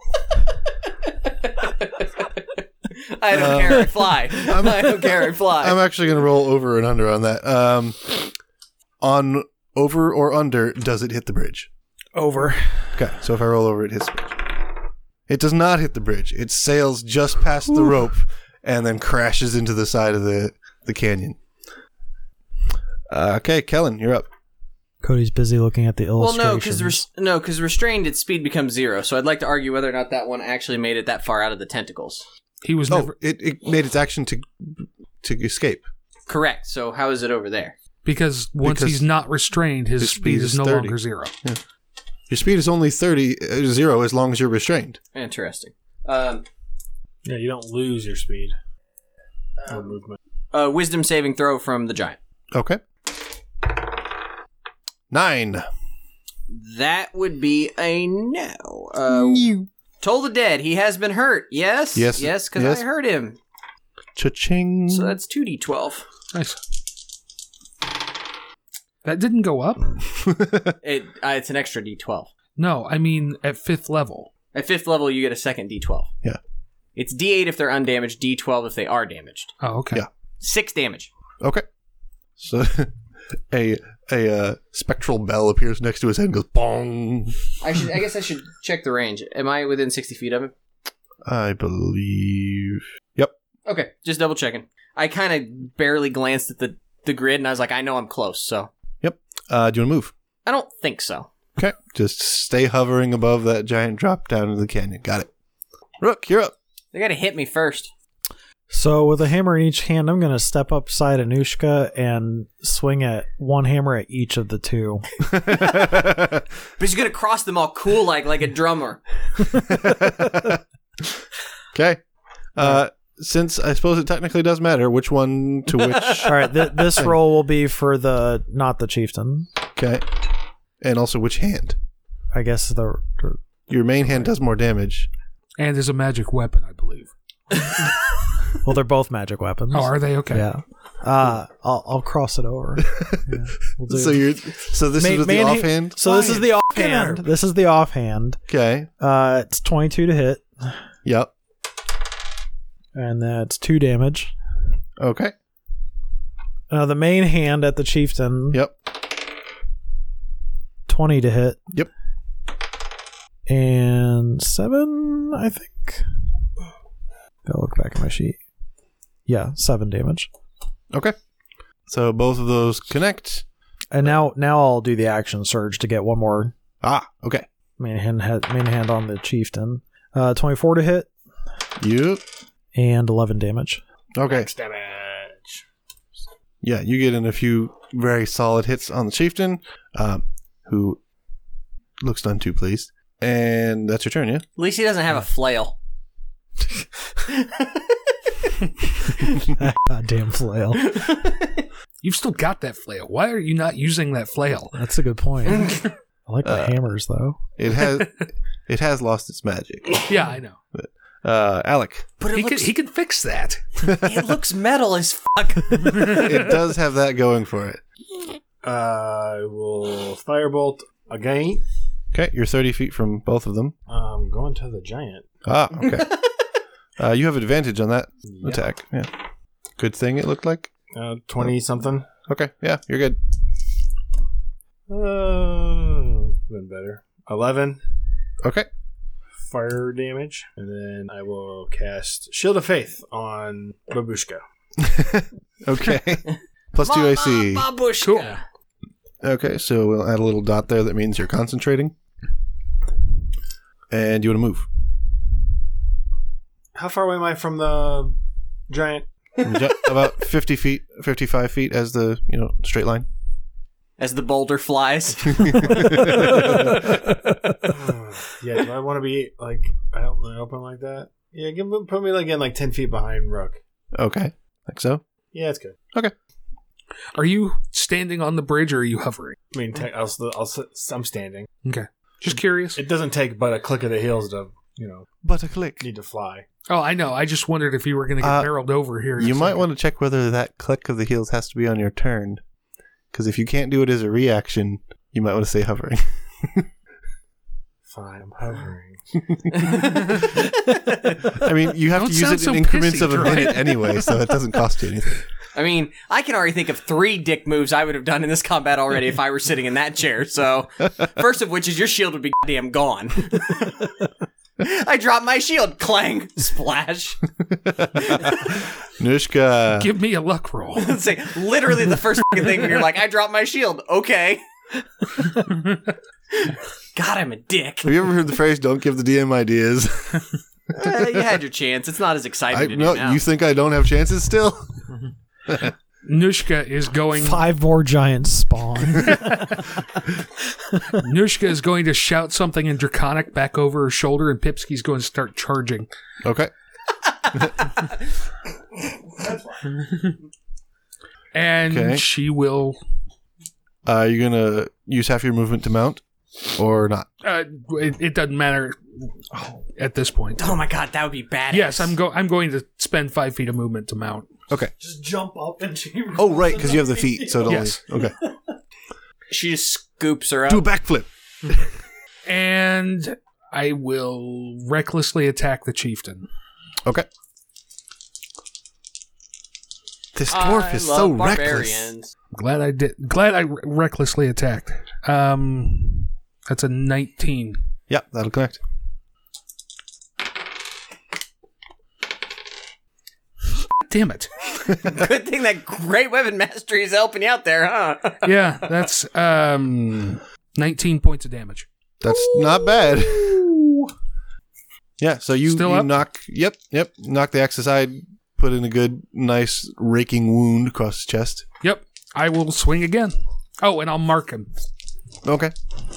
Speaker 1: I don't
Speaker 2: Uh,
Speaker 1: care, I fly. I don't care, I fly.
Speaker 2: I'm actually going to roll over and under on that. Um, on over or under, does it hit the bridge?
Speaker 3: Over.
Speaker 2: Okay, so if I roll over, it hits the bridge. It does not hit the bridge. It sails just past the rope and then crashes into the side of the, the canyon. Uh, okay, Kellen, you're up.
Speaker 3: Cody's busy looking at the
Speaker 1: well,
Speaker 3: illustrations.
Speaker 1: no, because res- no, because restrained, its speed becomes zero. So I'd like to argue whether or not that one actually made it that far out of the tentacles.
Speaker 4: He was
Speaker 2: Oh,
Speaker 4: never...
Speaker 2: it, it made its action to to escape.
Speaker 1: Correct. So how is it over there?
Speaker 4: Because once
Speaker 2: Because
Speaker 4: he's not restrained, his,
Speaker 2: his
Speaker 4: speed,
Speaker 2: speed
Speaker 4: is,
Speaker 2: is
Speaker 4: no
Speaker 2: thirty.
Speaker 4: longer zero.
Speaker 2: Your speed is only thirty, uh, zero as long as you're restrained.
Speaker 1: Interesting. Um,
Speaker 5: Yeah, you don't lose your speed or movement.
Speaker 1: uh, wisdom saving throw from the giant.
Speaker 2: Okay. Nine.
Speaker 1: That would be a no. Uh, Toll the dead. He has been hurt. Yes?
Speaker 2: Yes.
Speaker 1: Yes, because
Speaker 2: Yes.
Speaker 1: I hurt him.
Speaker 2: Cha-ching.
Speaker 1: So that's two d twelve.
Speaker 4: Nice. That didn't go up?
Speaker 1: It, uh, it's an extra d twelve.
Speaker 4: No, I mean at fifth level.
Speaker 1: At fifth level, you get a second d twelve.
Speaker 2: Yeah.
Speaker 1: It's d eight if they're undamaged, d twelve if they are damaged.
Speaker 4: Oh, okay.
Speaker 2: Yeah.
Speaker 1: Six damage.
Speaker 2: Okay. So a a uh, spectral bell appears next to his head and goes bong.
Speaker 1: I should. I guess I should check the range. Am I within sixty feet of him?
Speaker 2: I believe. Yep.
Speaker 1: Okay, just double checking. I kind of barely glanced at the, the grid, and I was like, I know I'm close, so
Speaker 2: Yep. Uh, do you want to move?
Speaker 1: I don't think so.
Speaker 2: Okay. Just stay hovering above that giant drop down into the canyon. Got it. Rook, you're up.
Speaker 1: They got to hit me first.
Speaker 3: So with a hammer in each hand, I'm going to step up beside Anushka and swing at one hammer at each of the two.
Speaker 1: But he's gonna cross them all cool, like like a drummer.
Speaker 2: Okay. Uh, since I suppose it technically does matter which one to which.
Speaker 3: All right, th- this roll will be for the not the chieftain.
Speaker 2: Okay. And also which hand.
Speaker 3: I guess the, the
Speaker 2: Your main hand does more damage.
Speaker 4: And is a magic weapon, I believe.
Speaker 3: well, they're both magic weapons.
Speaker 4: Oh, are they? Okay.
Speaker 3: Yeah. Uh, I'll I'll cross it over. Yeah, we'll do
Speaker 2: So you're so this
Speaker 3: Ma-
Speaker 2: is with the
Speaker 3: main hand-
Speaker 2: offhand.
Speaker 3: So this is the offhand. This is the offhand.
Speaker 2: Okay.
Speaker 3: Uh, it's twenty-two to hit,
Speaker 2: Yep.
Speaker 3: and that's two damage.
Speaker 2: Okay.
Speaker 3: Uh, the main hand at the chieftain.
Speaker 2: Yep.
Speaker 3: twenty to hit.
Speaker 2: Yep.
Speaker 3: And seven, I think. Gotta look back at my sheet. Yeah, seven damage.
Speaker 2: Okay. So both of those connect.
Speaker 3: And now, now I'll do the action surge to get one more
Speaker 2: Ah, okay.
Speaker 3: Main hand, head, main hand on the chieftain. Uh, twenty-four to hit
Speaker 2: Yep.
Speaker 3: and eleven damage.
Speaker 2: Okay.
Speaker 5: Max damage.
Speaker 2: Yeah, you get in a few very solid hits on the chieftain, um, who looks none too pleased. And that's your turn, yeah?
Speaker 1: At least he doesn't have a flail.
Speaker 3: Goddamn flail.
Speaker 4: You've still got that flail. Why are you not using that flail?
Speaker 3: That's a good point. I like my
Speaker 2: Uh,
Speaker 3: hammers though.
Speaker 2: It has it has lost its magic.
Speaker 4: Yeah, I know.
Speaker 2: Uh, Alec,
Speaker 1: But it
Speaker 4: He
Speaker 1: looks,
Speaker 4: can, he can fix that.
Speaker 1: it looks metal as fuck.
Speaker 2: it does have that going for it.
Speaker 5: Uh, I will firebolt again.
Speaker 2: Okay, you're thirty feet from both of them.
Speaker 5: I'm going to the giant.
Speaker 2: Ah, okay. uh, you have advantage on that
Speaker 5: Yeah.
Speaker 2: attack. Yeah. Good thing it looked like.
Speaker 5: Uh, twenty something.
Speaker 2: Okay, yeah, you're good.
Speaker 5: Uh, been better. Eleven
Speaker 2: Okay.
Speaker 5: fire damage, and then I will cast Shield of Faith on Babushka.
Speaker 2: Okay. Plus two A C.
Speaker 1: Mama Babushka.
Speaker 4: Cool.
Speaker 2: Okay, so we'll add a little dot there that means you're concentrating. And you want to move.
Speaker 5: How far away am I from the giant?
Speaker 2: Ju- About fifty feet, fifty-five feet as the, you know, straight line.
Speaker 1: As the boulder flies.
Speaker 5: Yeah, do I want to be like out in the open like that? Yeah, give me, put me like in like ten feet behind Rook.
Speaker 2: Okay, like so.
Speaker 5: Yeah, it's good.
Speaker 4: Are you standing on the bridge or are you hovering?
Speaker 5: I mean, te- I'll, I'll, I'll, I'm standing.
Speaker 4: Okay. Just curious.
Speaker 5: It doesn't take but a click of the heels to, you know,
Speaker 2: But a click.
Speaker 5: need to fly.
Speaker 4: Oh, I know. I just wondered if you were going to get
Speaker 2: Uh,
Speaker 4: barreled over here. in a
Speaker 2: You might
Speaker 4: second.
Speaker 2: want to check whether that click of the heels has to be on your turn. Because if you can't do it as a reaction, you might want to stay hovering.
Speaker 5: Fine, I'm hovering.
Speaker 2: I mean, you have
Speaker 4: Don't
Speaker 2: to use
Speaker 4: sound
Speaker 2: it in
Speaker 4: so
Speaker 2: increments
Speaker 4: pissy,
Speaker 2: of a
Speaker 4: Troy.
Speaker 2: minute anyway, so it doesn't cost you anything.
Speaker 1: I mean, I can already think of three dick moves I would have done in this combat already if I were sitting in that chair. So, first of which is your shield would be goddamn gone. I drop my shield. Clang. Splash.
Speaker 2: Nushka.
Speaker 4: Give me a luck roll.
Speaker 1: Let's say literally the first fucking thing when you're like, I dropped my shield. Okay. God, I'm a dick.
Speaker 2: Have you ever heard the phrase, don't give the D M ideas?
Speaker 1: Uh, you had your chance. It's not as exciting
Speaker 2: I,
Speaker 1: to
Speaker 2: no,
Speaker 1: do now.
Speaker 2: you think I don't have chances still?
Speaker 4: Nushka is going.
Speaker 3: Five more giants spawn.
Speaker 4: Nushka is going to shout something in Draconic back over her shoulder, and Pipsky's going to start charging.
Speaker 2: Okay.
Speaker 4: And
Speaker 2: Okay.
Speaker 4: she will.
Speaker 2: Uh, are you going to use half your movement to mount? Or not?
Speaker 4: Uh, it, it doesn't matter at this point.
Speaker 1: Oh my god, that would be badass.
Speaker 4: Yes, I'm go. I'm going to spend five feet of movement to mount.
Speaker 2: Okay.
Speaker 5: Just jump up and she
Speaker 2: Oh, right, because you have the feet, so it only...
Speaker 4: Yes.
Speaker 2: Okay.
Speaker 1: She just scoops her up.
Speaker 2: Do a backflip.
Speaker 4: And I will recklessly attack the chieftain.
Speaker 2: Okay. This dwarf
Speaker 1: I
Speaker 2: is
Speaker 1: love
Speaker 2: so reckless.
Speaker 1: barbarians.
Speaker 4: Glad I did. Glad I re- recklessly attacked. Um, that's a nineteen.
Speaker 2: Yeah, that'll connect.
Speaker 4: Damn it.
Speaker 1: Good thing that great weapon mastery is helping you out there, huh?
Speaker 4: Yeah, that's um nineteen points of damage.
Speaker 2: That's not bad. Yeah, so you,
Speaker 4: Still
Speaker 2: you
Speaker 4: up?
Speaker 2: knock... Yep, yep. Knock the axe aside, put in a good, nice, raking wound across his chest.
Speaker 4: Yep. I will swing again. Oh, and I'll mark him.
Speaker 2: Okay.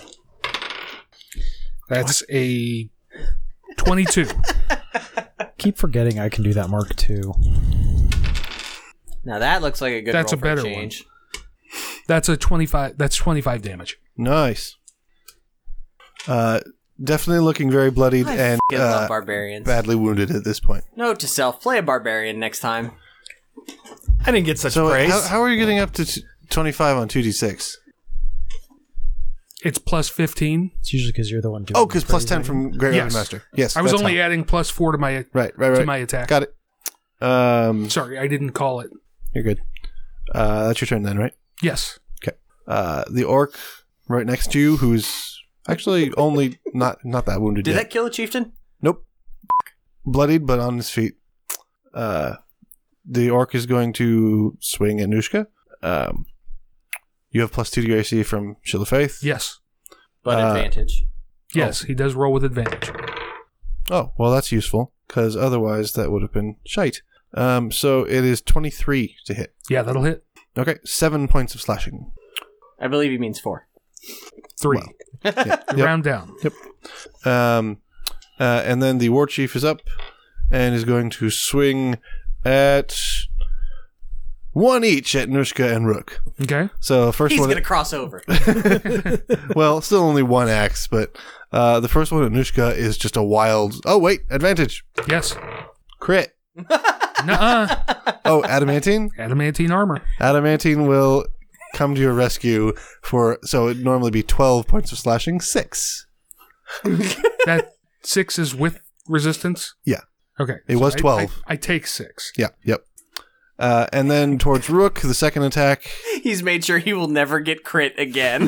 Speaker 4: That's a twenty-two.
Speaker 3: Keep forgetting I can do that mark too.
Speaker 1: Now that looks like a good
Speaker 4: That's
Speaker 1: roll
Speaker 4: a
Speaker 1: for
Speaker 4: better
Speaker 1: change.
Speaker 4: That's a twenty-five. That's twenty-five damage.
Speaker 2: Nice. Uh, definitely looking very bloodied
Speaker 1: I
Speaker 2: and
Speaker 1: fucking love
Speaker 2: uh,
Speaker 1: barbarians.
Speaker 2: badly wounded at this point.
Speaker 1: Note to self, play a barbarian next time.
Speaker 5: I didn't get such
Speaker 2: So
Speaker 5: praise.
Speaker 2: how, how are you getting up to t- twenty-five on two d six?
Speaker 4: It's plus fifteen.
Speaker 3: It's usually because you're the one doing.
Speaker 2: Oh, because
Speaker 3: the
Speaker 2: plus ten
Speaker 3: praising.
Speaker 2: from Great
Speaker 4: Yes.
Speaker 2: Weapon Master. Yes,
Speaker 4: I was
Speaker 2: that's
Speaker 4: only
Speaker 2: how.
Speaker 4: adding plus four to my
Speaker 2: Right, right, right.
Speaker 4: to my attack.
Speaker 2: Got it. Um,
Speaker 4: Sorry, I didn't call it.
Speaker 2: you're good. Uh, that's your turn then, right?
Speaker 4: Yes.
Speaker 2: Uh, the orc right next to you, who's actually only not not that wounded
Speaker 1: Did
Speaker 2: yet.
Speaker 1: that kill the chieftain?
Speaker 2: Nope. Bloodied, but on his feet. Uh, the orc is going to swing at Nushka. Um, you have plus two to your A C from Shield of Faith.
Speaker 4: Yes.
Speaker 1: But
Speaker 2: Uh,
Speaker 1: advantage.
Speaker 4: Yes, he does roll with advantage.
Speaker 2: Oh, well, that's useful, because otherwise that would have been shite. Um, so it is twenty-three to hit.
Speaker 4: Yeah, that'll hit.
Speaker 2: Okay, seven points of slashing.
Speaker 1: I believe he means four.
Speaker 4: Three.
Speaker 2: Well, Yeah,
Speaker 4: You
Speaker 2: yep.
Speaker 4: Round down.
Speaker 2: Um, uh, and then the war chief is up and is going to swing at one each at Nushka and Rook.
Speaker 4: Okay.
Speaker 2: So first
Speaker 1: He's
Speaker 2: one,
Speaker 1: going to cross over.
Speaker 2: well, still only one axe, but uh, the first one at Nushka is just a wild. Oh wait, advantage,
Speaker 4: Yes.
Speaker 2: crit.
Speaker 4: Nuh-uh.
Speaker 2: Oh, adamantine.
Speaker 4: Adamantine armor.
Speaker 2: Adamantine will come to your rescue for. So it'd normally be twelve points of slashing. Six.
Speaker 4: That six is with resistance?
Speaker 2: Yeah.
Speaker 4: Okay.
Speaker 2: It was
Speaker 4: I-
Speaker 2: twelve.
Speaker 4: I, I take six.
Speaker 2: Yeah. Yep. Uh, and then towards Rook, the second attack,
Speaker 1: He's made sure he will never get crit again.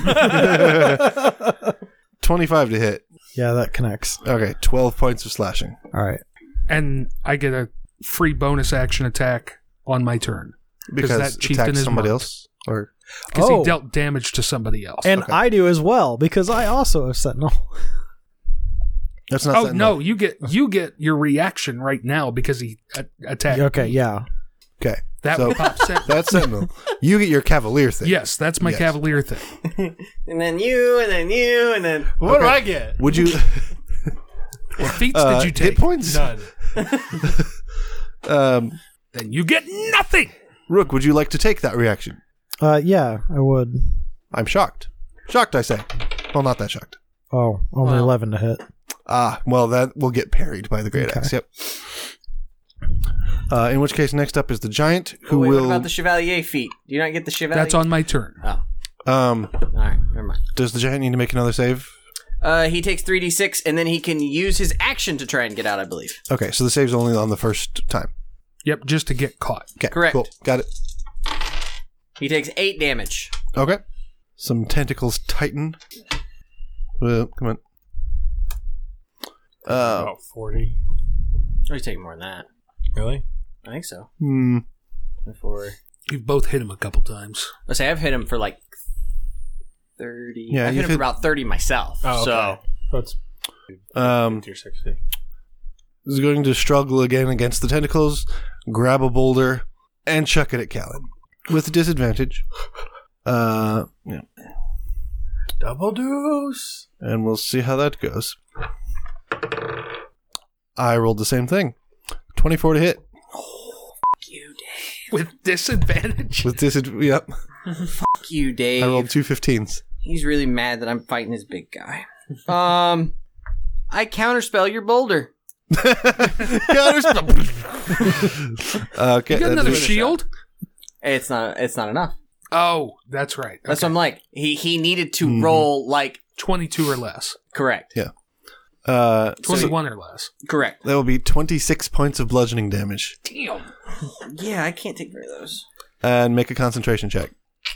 Speaker 2: twenty-five to hit.
Speaker 3: Yeah, that connects.
Speaker 2: Okay, twelve points of slashing.
Speaker 3: All right.
Speaker 4: And I get a free bonus action attack on my turn.
Speaker 2: Because
Speaker 4: that chieftain
Speaker 2: attack
Speaker 4: is
Speaker 2: somebody
Speaker 4: marked.
Speaker 2: else? Or
Speaker 4: Because
Speaker 3: Oh.
Speaker 4: he dealt damage to somebody else.
Speaker 3: And
Speaker 2: Okay.
Speaker 3: I do as well because I also have Sentinel.
Speaker 2: That's not
Speaker 4: oh,
Speaker 2: Sentinel.
Speaker 4: no, you get you get your reaction right now because he a- attacked.
Speaker 3: Okay, yeah.
Speaker 2: Okay.
Speaker 4: That
Speaker 2: so
Speaker 4: would pop sen-
Speaker 2: that's Sentinel. You get your Cavalier thing.
Speaker 4: Yes, that's my
Speaker 2: Yes.
Speaker 4: cavalier thing.
Speaker 1: and then you, and then you, and then...
Speaker 5: What do
Speaker 2: Okay.
Speaker 5: I get?
Speaker 2: Would you.
Speaker 4: What feats
Speaker 2: uh,
Speaker 4: did you take?
Speaker 2: Hit points?
Speaker 5: None.
Speaker 2: Um,
Speaker 4: Then you get nothing.
Speaker 2: Rook, would you like to take that reaction?
Speaker 3: Uh, yeah, I would.
Speaker 2: I'm shocked. Shocked, I say. Well, not that shocked.
Speaker 3: Oh, only
Speaker 1: Wow.
Speaker 3: eleven to hit.
Speaker 2: Ah, well, that will get parried by the Great
Speaker 3: Okay.
Speaker 2: Axe. Yep. Uh, in which case, next up is the Giant, who
Speaker 1: Oh, wait,
Speaker 2: will.
Speaker 1: What about the Chevalier feat? Do you not get the Chevalier?
Speaker 4: That's on my turn.
Speaker 1: Oh,
Speaker 2: um,
Speaker 1: all right. Never mind.
Speaker 2: does the Giant need to make another save?
Speaker 1: Uh, he takes three d six, and then he can use his action to try and get out, I believe.
Speaker 2: Okay, so the save's only on the first time.
Speaker 4: Yep, just to get caught.
Speaker 2: Okay,
Speaker 1: Correct.
Speaker 2: Cool. Got it.
Speaker 1: He takes eight damage.
Speaker 2: Okay. Some tentacles tighten. Well, come on. Uh,
Speaker 5: About forty.
Speaker 1: Oh, he's taking more than that.
Speaker 5: Really?
Speaker 1: I think so.
Speaker 2: hmm.
Speaker 1: Before...
Speaker 4: You've both hit him a couple times.
Speaker 1: Let's say I've hit him for like thirty.
Speaker 2: Yeah,
Speaker 1: I've
Speaker 2: you've
Speaker 1: hit him for
Speaker 2: hit-
Speaker 1: about thirty myself.
Speaker 5: Oh,
Speaker 1: So
Speaker 5: okay. That's
Speaker 2: Um,
Speaker 5: fifty or sixty.
Speaker 2: is going to struggle again against the tentacles, grab a boulder, and chuck it at Callan. With disadvantage. Uh, yeah.
Speaker 5: Double deuce.
Speaker 2: And we'll see how that goes. I rolled the same thing. twenty-four to hit.
Speaker 1: you, Dave.
Speaker 4: With disadvantage?
Speaker 2: With disadvantage. Yep.
Speaker 1: Fuck you, Dave.
Speaker 2: I rolled two fifteens.
Speaker 1: He's really mad that I'm fighting his big guy. Um, I counterspell your boulder.
Speaker 2: Counterspell. okay.
Speaker 4: You got
Speaker 2: that
Speaker 4: another
Speaker 2: is-
Speaker 4: shield?
Speaker 1: It's not. It's not enough.
Speaker 4: Oh, that's right.
Speaker 1: That's
Speaker 4: Okay.
Speaker 1: what I'm like. He he needed to
Speaker 2: Mhm.
Speaker 1: roll like
Speaker 4: twenty-two or less.
Speaker 1: correct.
Speaker 2: uh, so
Speaker 4: twenty-one or less.
Speaker 1: Correct.
Speaker 2: that will be twenty-six points of bludgeoning damage.
Speaker 4: Damn.
Speaker 1: Yeah, I can't take very of those.
Speaker 2: And make a concentration check.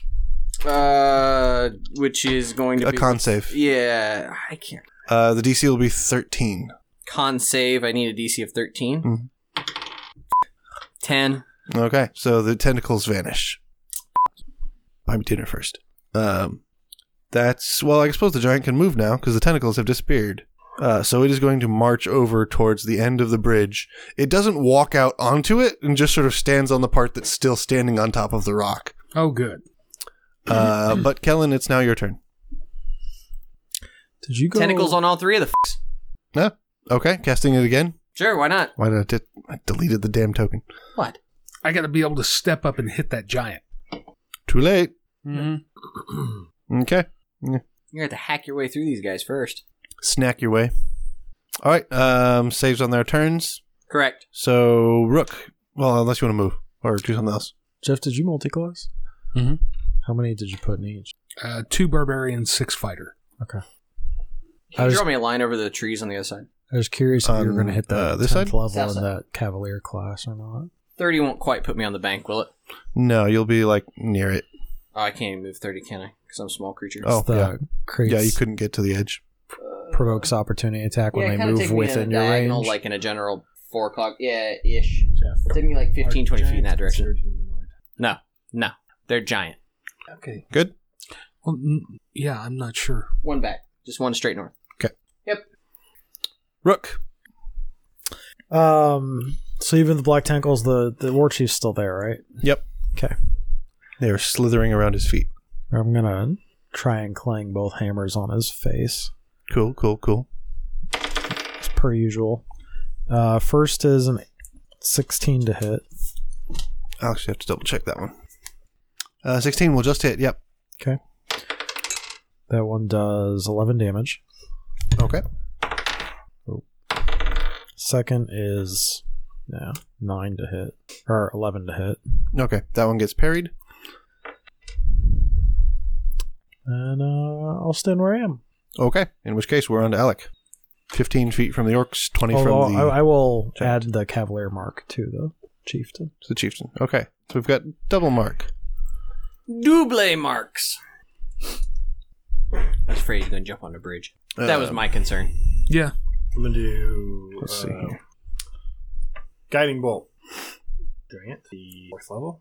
Speaker 1: Uh, which is going to
Speaker 2: A
Speaker 1: be
Speaker 2: con save.
Speaker 1: Yeah, I can't.
Speaker 2: Uh, the D C will be thirteen.
Speaker 1: Con save. I need a D C of thirteen.
Speaker 2: Mhm.
Speaker 1: Ten.
Speaker 2: Okay, so the tentacles vanish. Buy me dinner first. Um, that's well. I suppose the giant can move now because the tentacles have disappeared. Uh, so it is going to march over towards the end of the bridge. It doesn't walk out onto it and just sort of stands on the part that's still standing on top of the rock.
Speaker 4: Oh, good.
Speaker 2: Uh, but Kellen, it's now your turn.
Speaker 3: Did you go?
Speaker 1: Tentacles on all three of the f***s.
Speaker 2: Yeah. Okay, casting it again.
Speaker 1: Sure, why not?
Speaker 2: Why did I, di- I deleted the damn token?
Speaker 1: What?
Speaker 4: I got to be able to step up and hit that giant.
Speaker 2: Too late.
Speaker 4: Mm-hmm.
Speaker 2: Okay.
Speaker 1: You're going to have to hack your way through these guys first.
Speaker 2: Snack your way. All right. Um, saves on their turns.
Speaker 1: Correct.
Speaker 2: So Rook. Well, unless you want to move or do something else.
Speaker 3: Jeff, did you multi-class?
Speaker 4: Mhm.
Speaker 3: How many did you put in each?
Speaker 4: Uh, two barbarian, six fighter.
Speaker 3: Okay.
Speaker 1: Can
Speaker 3: I
Speaker 1: you
Speaker 3: was,
Speaker 1: draw me a line over the trees on the other side?
Speaker 3: I was curious if you were
Speaker 2: Um,
Speaker 3: going to hit the
Speaker 2: uh, this
Speaker 3: tenth
Speaker 2: side?
Speaker 3: level
Speaker 1: South
Speaker 3: in
Speaker 1: side.
Speaker 3: that Cavalier class or not.
Speaker 1: thirty won't quite put me on the bank, will it?
Speaker 2: No, you'll be like near it.
Speaker 1: Oh, I can't even move thirty, can I? Because I'm a small creature.
Speaker 2: Oh,
Speaker 3: the
Speaker 2: yeah.
Speaker 3: creates,
Speaker 2: Yeah, you couldn't get to the edge.
Speaker 3: provokes opportunity attack when
Speaker 1: yeah, it
Speaker 3: they
Speaker 1: kinda
Speaker 3: move
Speaker 1: take me
Speaker 3: within
Speaker 1: in a
Speaker 3: your
Speaker 1: diagonal,
Speaker 3: range.
Speaker 1: like in a general four o'clock. Yeah, ish.
Speaker 5: Jeff.
Speaker 1: Take me like fifteen,
Speaker 5: Are
Speaker 1: twenty feet in that
Speaker 5: giants
Speaker 1: direction.
Speaker 5: considered humanoid?
Speaker 1: No, no. They're giant.
Speaker 5: Okay.
Speaker 2: Good.
Speaker 4: Well, n- yeah, I'm not sure.
Speaker 1: One back. Just one straight north.
Speaker 2: Rook.
Speaker 3: Um. So even the black tentacles, the the war chief's still there, right?
Speaker 2: Yep.
Speaker 3: Okay.
Speaker 2: They're slithering around his feet.
Speaker 3: I'm gonna try and clang both hammers on his face,
Speaker 2: Cool, cool, cool.
Speaker 3: as per usual. Uh, first is an sixteen to hit.
Speaker 2: I'll actually have to double check that one. Uh, sixteen will just hit. Yep.
Speaker 3: Okay. That one does eleven damage.
Speaker 2: Okay.
Speaker 3: Second is yeah, nine to hit. Or eleven to hit.
Speaker 2: Okay. That one gets parried.
Speaker 3: And uh, I'll stand where I am.
Speaker 2: Okay. In which case, we're on to Alec. fifteen feet from the orcs, twenty
Speaker 3: Although
Speaker 2: from the,
Speaker 3: I, I will
Speaker 2: giant.
Speaker 3: add the cavalier mark to the chieftain.
Speaker 2: the chieftain. Okay. So we've got double mark.
Speaker 1: Double marks. I was afraid he was going to jump on the bridge. That was
Speaker 2: Um,
Speaker 1: my concern.
Speaker 4: Yeah.
Speaker 5: I'm gonna do.
Speaker 2: Let's see
Speaker 5: uh,
Speaker 2: here.
Speaker 5: Guiding bolt. Giant, the fourth level,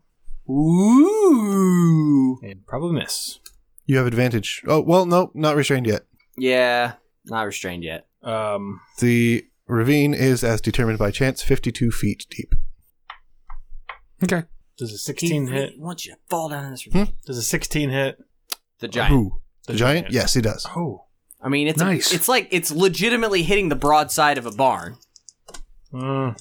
Speaker 1: Ooh.
Speaker 5: and probably miss.
Speaker 2: You have advantage. Oh, well, no, not restrained yet.
Speaker 1: Yeah, not restrained yet.
Speaker 5: Um,
Speaker 2: The ravine is, as determined by chance, fifty-two feet deep.
Speaker 4: Okay.
Speaker 5: does a sixteen
Speaker 1: He
Speaker 5: hit?
Speaker 1: really wants you to fall down in this
Speaker 2: Hmm?
Speaker 5: Does a sixteen hit?
Speaker 1: The giant.
Speaker 2: Who? The,
Speaker 5: The
Speaker 2: giant?
Speaker 5: giant.
Speaker 2: Yes, he does.
Speaker 5: Oh.
Speaker 1: I mean, it's a-
Speaker 4: Nice.
Speaker 1: it's like it's legitimately hitting the broadside of a barn.
Speaker 5: Mm.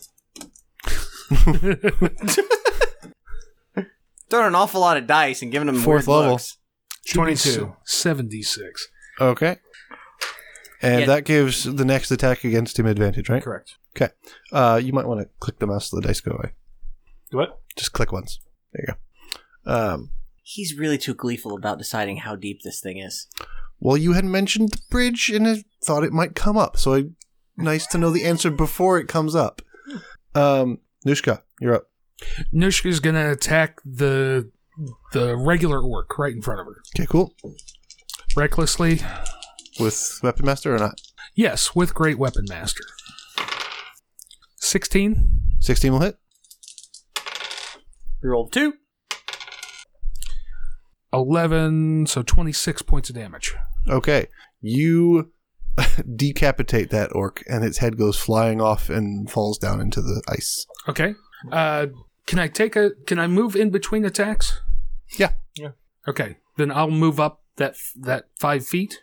Speaker 1: Throwing an awful lot of dice and giving them
Speaker 2: Fourth
Speaker 1: weird
Speaker 2: level.
Speaker 1: looks.
Speaker 5: twenty-two.
Speaker 4: seventy-six.
Speaker 2: Okay. And
Speaker 1: Yeah.
Speaker 2: that gives the next attack against him advantage, right?
Speaker 5: Correct.
Speaker 2: Okay. Uh, you might want to click the mouse so the dice go away.
Speaker 5: What?
Speaker 2: Just click once. There you go. Um,
Speaker 1: He's really too gleeful about deciding how deep this thing is.
Speaker 2: well, you had mentioned the bridge and I thought it might come up, so I, nice to know the answer before it comes up. Um, Nushka, you're up.
Speaker 4: Nushka's gonna attack the the regular orc right in front of her.
Speaker 2: Okay, cool.
Speaker 4: Recklessly.
Speaker 2: With Weapon Master or not?
Speaker 4: Yes, with Great Weapon Master. sixteen.
Speaker 2: sixteen will hit.
Speaker 1: We rolled two.
Speaker 4: eleven, so twenty-six points of damage.
Speaker 2: Okay. You decapitate that orc, and its head goes flying off and falls down into the ice.
Speaker 4: Okay. Uh, can I take a? Can I move in between attacks?
Speaker 2: Yeah.
Speaker 5: Yeah.
Speaker 4: Okay. Then I'll move up that that five feet.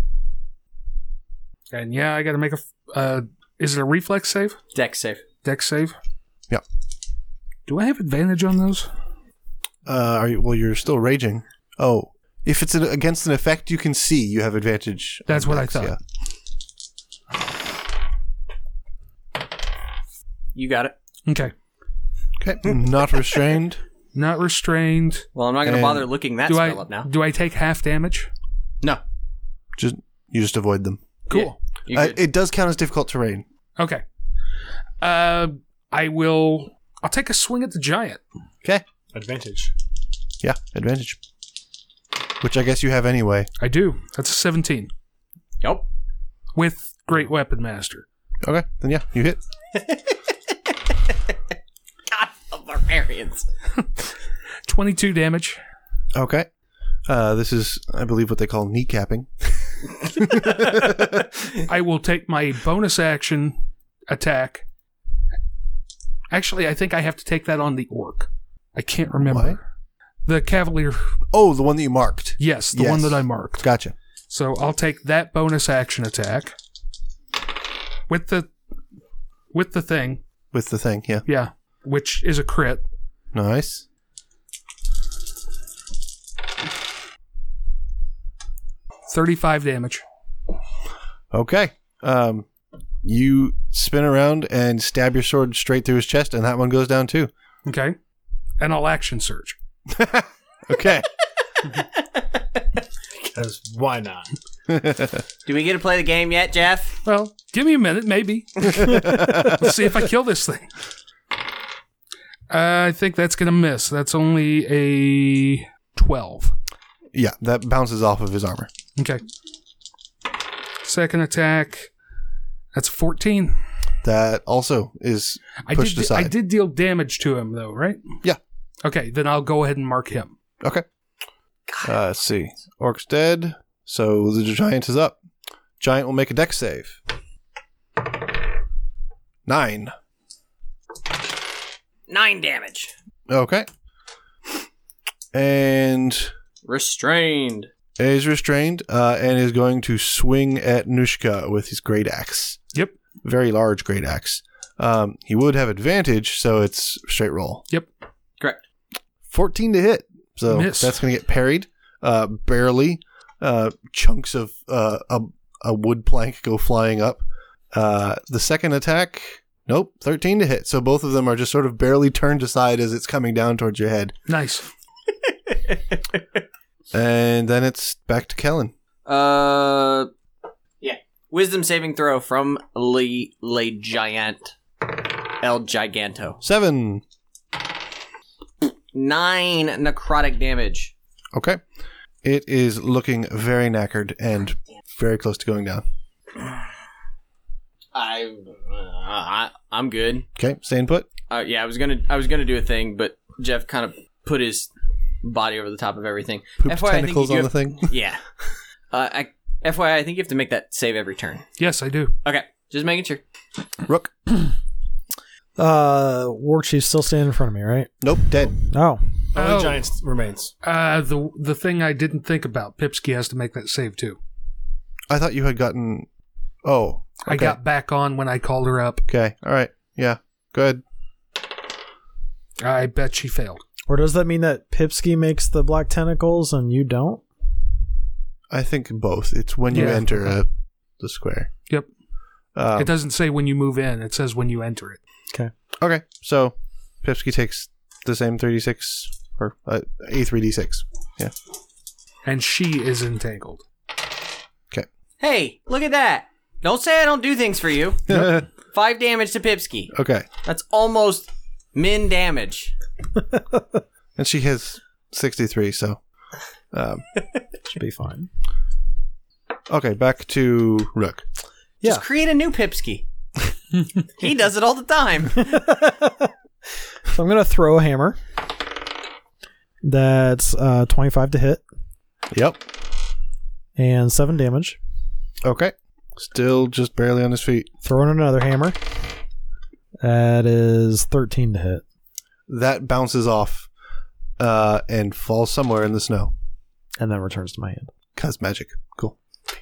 Speaker 4: And yeah, I got to make a. Uh, is it a reflex save?
Speaker 1: Dex save.
Speaker 4: Dex save.
Speaker 2: Yeah.
Speaker 4: Do I have advantage on those?
Speaker 2: Uh, are you, well, you're still raging. Oh, if it's an, against an effect you can see, you have advantage. on
Speaker 4: That's what I
Speaker 2: dex,
Speaker 4: thought.
Speaker 2: Yeah.
Speaker 1: You got it.
Speaker 4: Okay.
Speaker 2: Okay. Not restrained.
Speaker 4: Not restrained.
Speaker 1: Well, I'm not going to
Speaker 2: And
Speaker 1: bother looking that
Speaker 4: Do
Speaker 1: spell
Speaker 4: I
Speaker 1: up now.
Speaker 4: do I take half damage?
Speaker 1: No.
Speaker 2: Just you just avoid them.
Speaker 4: Cool.
Speaker 1: You
Speaker 2: Uh,
Speaker 1: good.
Speaker 2: it does count as difficult terrain.
Speaker 4: Okay. Uh, I will. I'll take a swing at the giant.
Speaker 2: Okay.
Speaker 5: Advantage.
Speaker 2: Yeah, advantage. Which I guess you have anyway.
Speaker 4: I do. That's a seventeen
Speaker 1: Yep.
Speaker 4: with Great Weapon Master.
Speaker 2: Okay, then yeah, you hit.
Speaker 1: God, the barbarians.
Speaker 4: twenty-two damage.
Speaker 2: Okay. Uh, this is, I believe, what they call kneecapping.
Speaker 4: I will take my bonus action attack. Actually, I think I have to take that on the orc. I can't remember.
Speaker 2: Why?
Speaker 4: The cavalier.
Speaker 2: Oh, the one that you marked.
Speaker 4: Yes, the
Speaker 2: Yes.
Speaker 4: one that I marked.
Speaker 2: Gotcha.
Speaker 4: So I'll take that bonus action attack with the with the thing.
Speaker 2: With the thing, yeah.
Speaker 4: Yeah, which is a crit.
Speaker 2: Nice.
Speaker 4: thirty-five damage.
Speaker 2: Okay. Um, you spin around and stab your sword straight through his chest, and that one goes down too.
Speaker 4: Okay. And I'll action surge.
Speaker 2: Okay.
Speaker 5: Because why not?
Speaker 1: Do we get to play the game yet, Jeff?
Speaker 4: Well, give me a minute, maybe. Let's see if I kill this thing. Uh, I think that's going to miss. That's only a twelve.
Speaker 2: Yeah, that bounces off of his armor.
Speaker 4: Okay. Second attack. That's fourteen.
Speaker 2: That also is
Speaker 4: I
Speaker 2: pushed
Speaker 4: did,
Speaker 2: aside.
Speaker 4: I did deal damage to him, though, right?
Speaker 2: Yeah.
Speaker 4: Okay, then I'll go ahead and mark him.
Speaker 2: Okay. Uh, let's see. Orc's dead, so the giant is up. Giant will make a dex save. Nine.
Speaker 1: Nine damage.
Speaker 2: Okay. And
Speaker 1: Restrained.
Speaker 2: is restrained uh, and is going to swing at Nushka with his great axe.
Speaker 4: Yep.
Speaker 2: Very large great axe. Um, he would have advantage, so it's straight roll.
Speaker 4: Yep.
Speaker 1: Correct.
Speaker 2: fourteen to hit. So
Speaker 4: Miss.
Speaker 2: that's going to get parried. Uh, barely. Uh, chunks of uh, a, a wood plank go flying up. Uh, the second attack, nope, thirteen to hit. So both of them are just sort of barely turned aside as it's coming down towards your head.
Speaker 4: Nice.
Speaker 2: And then it's back to Kellen.
Speaker 1: Uh, yeah. Wisdom saving throw from Le, Le Giant. El Giganto.
Speaker 2: Seven.
Speaker 1: Nine necrotic damage.
Speaker 2: Okay. It is looking very knackered and very close to going down.
Speaker 1: I, uh, I I'm good.
Speaker 2: Okay, staying put.
Speaker 1: Uh, yeah, I was gonna I was gonna do a thing, but Jeff kind of put his body over the top of everything.
Speaker 2: Pooped
Speaker 1: F Y I, I think
Speaker 2: tentacles
Speaker 1: you
Speaker 2: on
Speaker 1: have-
Speaker 2: the thing.
Speaker 1: Yeah. Uh, I, F Y I, I think you have to make that save every turn.
Speaker 4: Yes, I do.
Speaker 1: Okay, just making sure.
Speaker 2: Rook.
Speaker 3: Uh, War Chief's still standing in front of me, right?
Speaker 2: Nope, dead.
Speaker 3: Oh,
Speaker 5: Only
Speaker 4: Oh.
Speaker 5: giant remains.
Speaker 4: Uh, the the thing I didn't think about, Pipsky has to make that save too.
Speaker 2: I thought you had gotten... Oh,
Speaker 4: I
Speaker 2: okay.
Speaker 4: got back on when I called her up.
Speaker 2: Okay, all right. Yeah, go ahead.
Speaker 4: I bet she failed.
Speaker 3: or does that mean that Pipsky makes the black tentacles and you don't?
Speaker 2: I think both. It's when you
Speaker 4: Yeah.
Speaker 2: enter uh, the square.
Speaker 4: Yep.
Speaker 2: Um,
Speaker 4: It doesn't say when you move in. It says when you enter it.
Speaker 2: okay, so Pipsky takes the same three d six, or uh, A three d six. Yeah.
Speaker 4: And she is entangled.
Speaker 1: Hey, look at that! Don't say I don't do things for you. Five damage to Pipsky.
Speaker 2: Okay.
Speaker 1: That's almost min damage.
Speaker 2: And she has sixty-three, so... Um,
Speaker 3: Should be fine.
Speaker 2: okay, back to Rook.
Speaker 3: Yeah.
Speaker 1: Just create a new Pipsky. He does it all the time.
Speaker 3: So I'm going to throw a hammer. That's uh, twenty-five to hit
Speaker 2: Yep.
Speaker 3: and seven damage.
Speaker 2: Okay. Still just barely on his feet.
Speaker 3: Throwing another hammer. That is thirteen to hit.
Speaker 2: That bounces off uh, and falls somewhere in the snow.
Speaker 3: And then returns to my hand.
Speaker 2: Cause magic. Cool.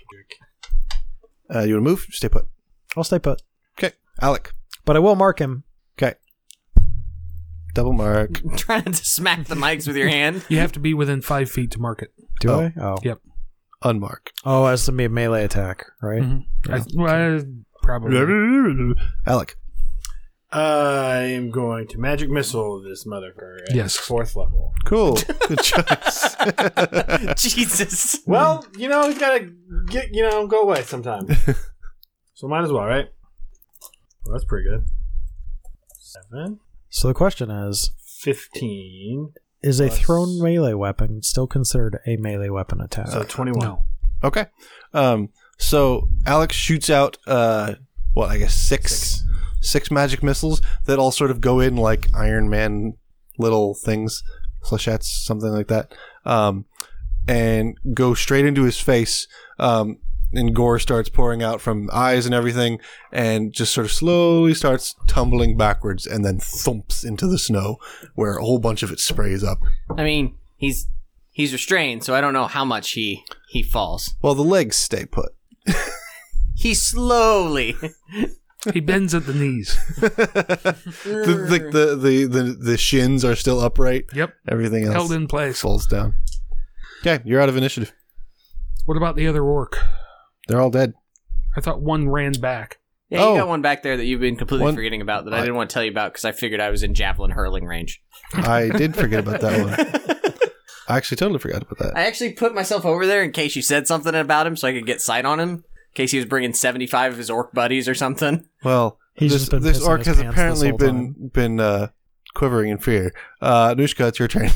Speaker 2: Uh, you want to move? Stay put.
Speaker 3: I'll stay put.
Speaker 2: Okay. Alec.
Speaker 3: But I will mark him.
Speaker 2: Okay. Double mark.
Speaker 1: Try not to smack the mics with your hand.
Speaker 4: You have to be within five feet to mark it.
Speaker 3: Do
Speaker 2: Oh.
Speaker 3: I? Oh.
Speaker 4: Yep.
Speaker 2: Unmark.
Speaker 3: Oh, that's to be a melee attack, right?
Speaker 4: Mhm. I, well, probably.
Speaker 2: Alec.
Speaker 5: I'm going to magic missile this motherfucker at
Speaker 4: Yes.
Speaker 5: fourth level.
Speaker 2: Cool. Good choice.
Speaker 1: Jesus.
Speaker 5: Well, you know, he's got to get, you know, go away sometime. So might as well, right? Well, that's pretty good. Seven.
Speaker 3: So the question is,
Speaker 5: Fifteen.
Speaker 3: is a
Speaker 5: Plus-
Speaker 3: thrown melee weapon still considered a melee weapon attack?
Speaker 5: So twenty-one.
Speaker 4: No.
Speaker 2: Okay. Um, so Alex shoots out, uh, what, I guess six, six, six magic missiles that all sort of go in like Iron Man little things, flechettes, something like that, um, and go straight into his face. Um, and gore starts pouring out from eyes and everything, and just sort of slowly starts tumbling backwards and then thumps into the snow where a whole bunch of it sprays up.
Speaker 1: I mean, he's he's restrained, so I don't know how much he he falls.
Speaker 2: Well, the legs stay put.
Speaker 1: He slowly.
Speaker 4: He bends at the knees.
Speaker 2: the, like the, the, the, the shins are still upright.
Speaker 4: Yep.
Speaker 2: Everything else
Speaker 4: Held in place.
Speaker 2: falls down. Okay, you're out of initiative.
Speaker 4: What about the other orc?
Speaker 2: They're all dead.
Speaker 4: I thought one ran back.
Speaker 1: Yeah, you
Speaker 2: Oh.
Speaker 1: got one back there that you've been completely
Speaker 2: One-
Speaker 1: forgetting about that I
Speaker 2: I-
Speaker 1: didn't want to tell you about because I figured I was in javelin hurling range.
Speaker 2: I did forget about that one. I actually totally forgot about that.
Speaker 1: I actually put myself over there in case you said something about him so I could get sight on him. In case he was bringing seventy-five of his orc buddies or something.
Speaker 2: Well,
Speaker 3: He's
Speaker 2: this,
Speaker 3: just been
Speaker 2: this
Speaker 3: pissing
Speaker 2: orc
Speaker 3: his
Speaker 2: has
Speaker 3: pants
Speaker 2: apparently
Speaker 3: this whole
Speaker 2: been been uh, quivering in fear. Uh, Anushka, it's your turn.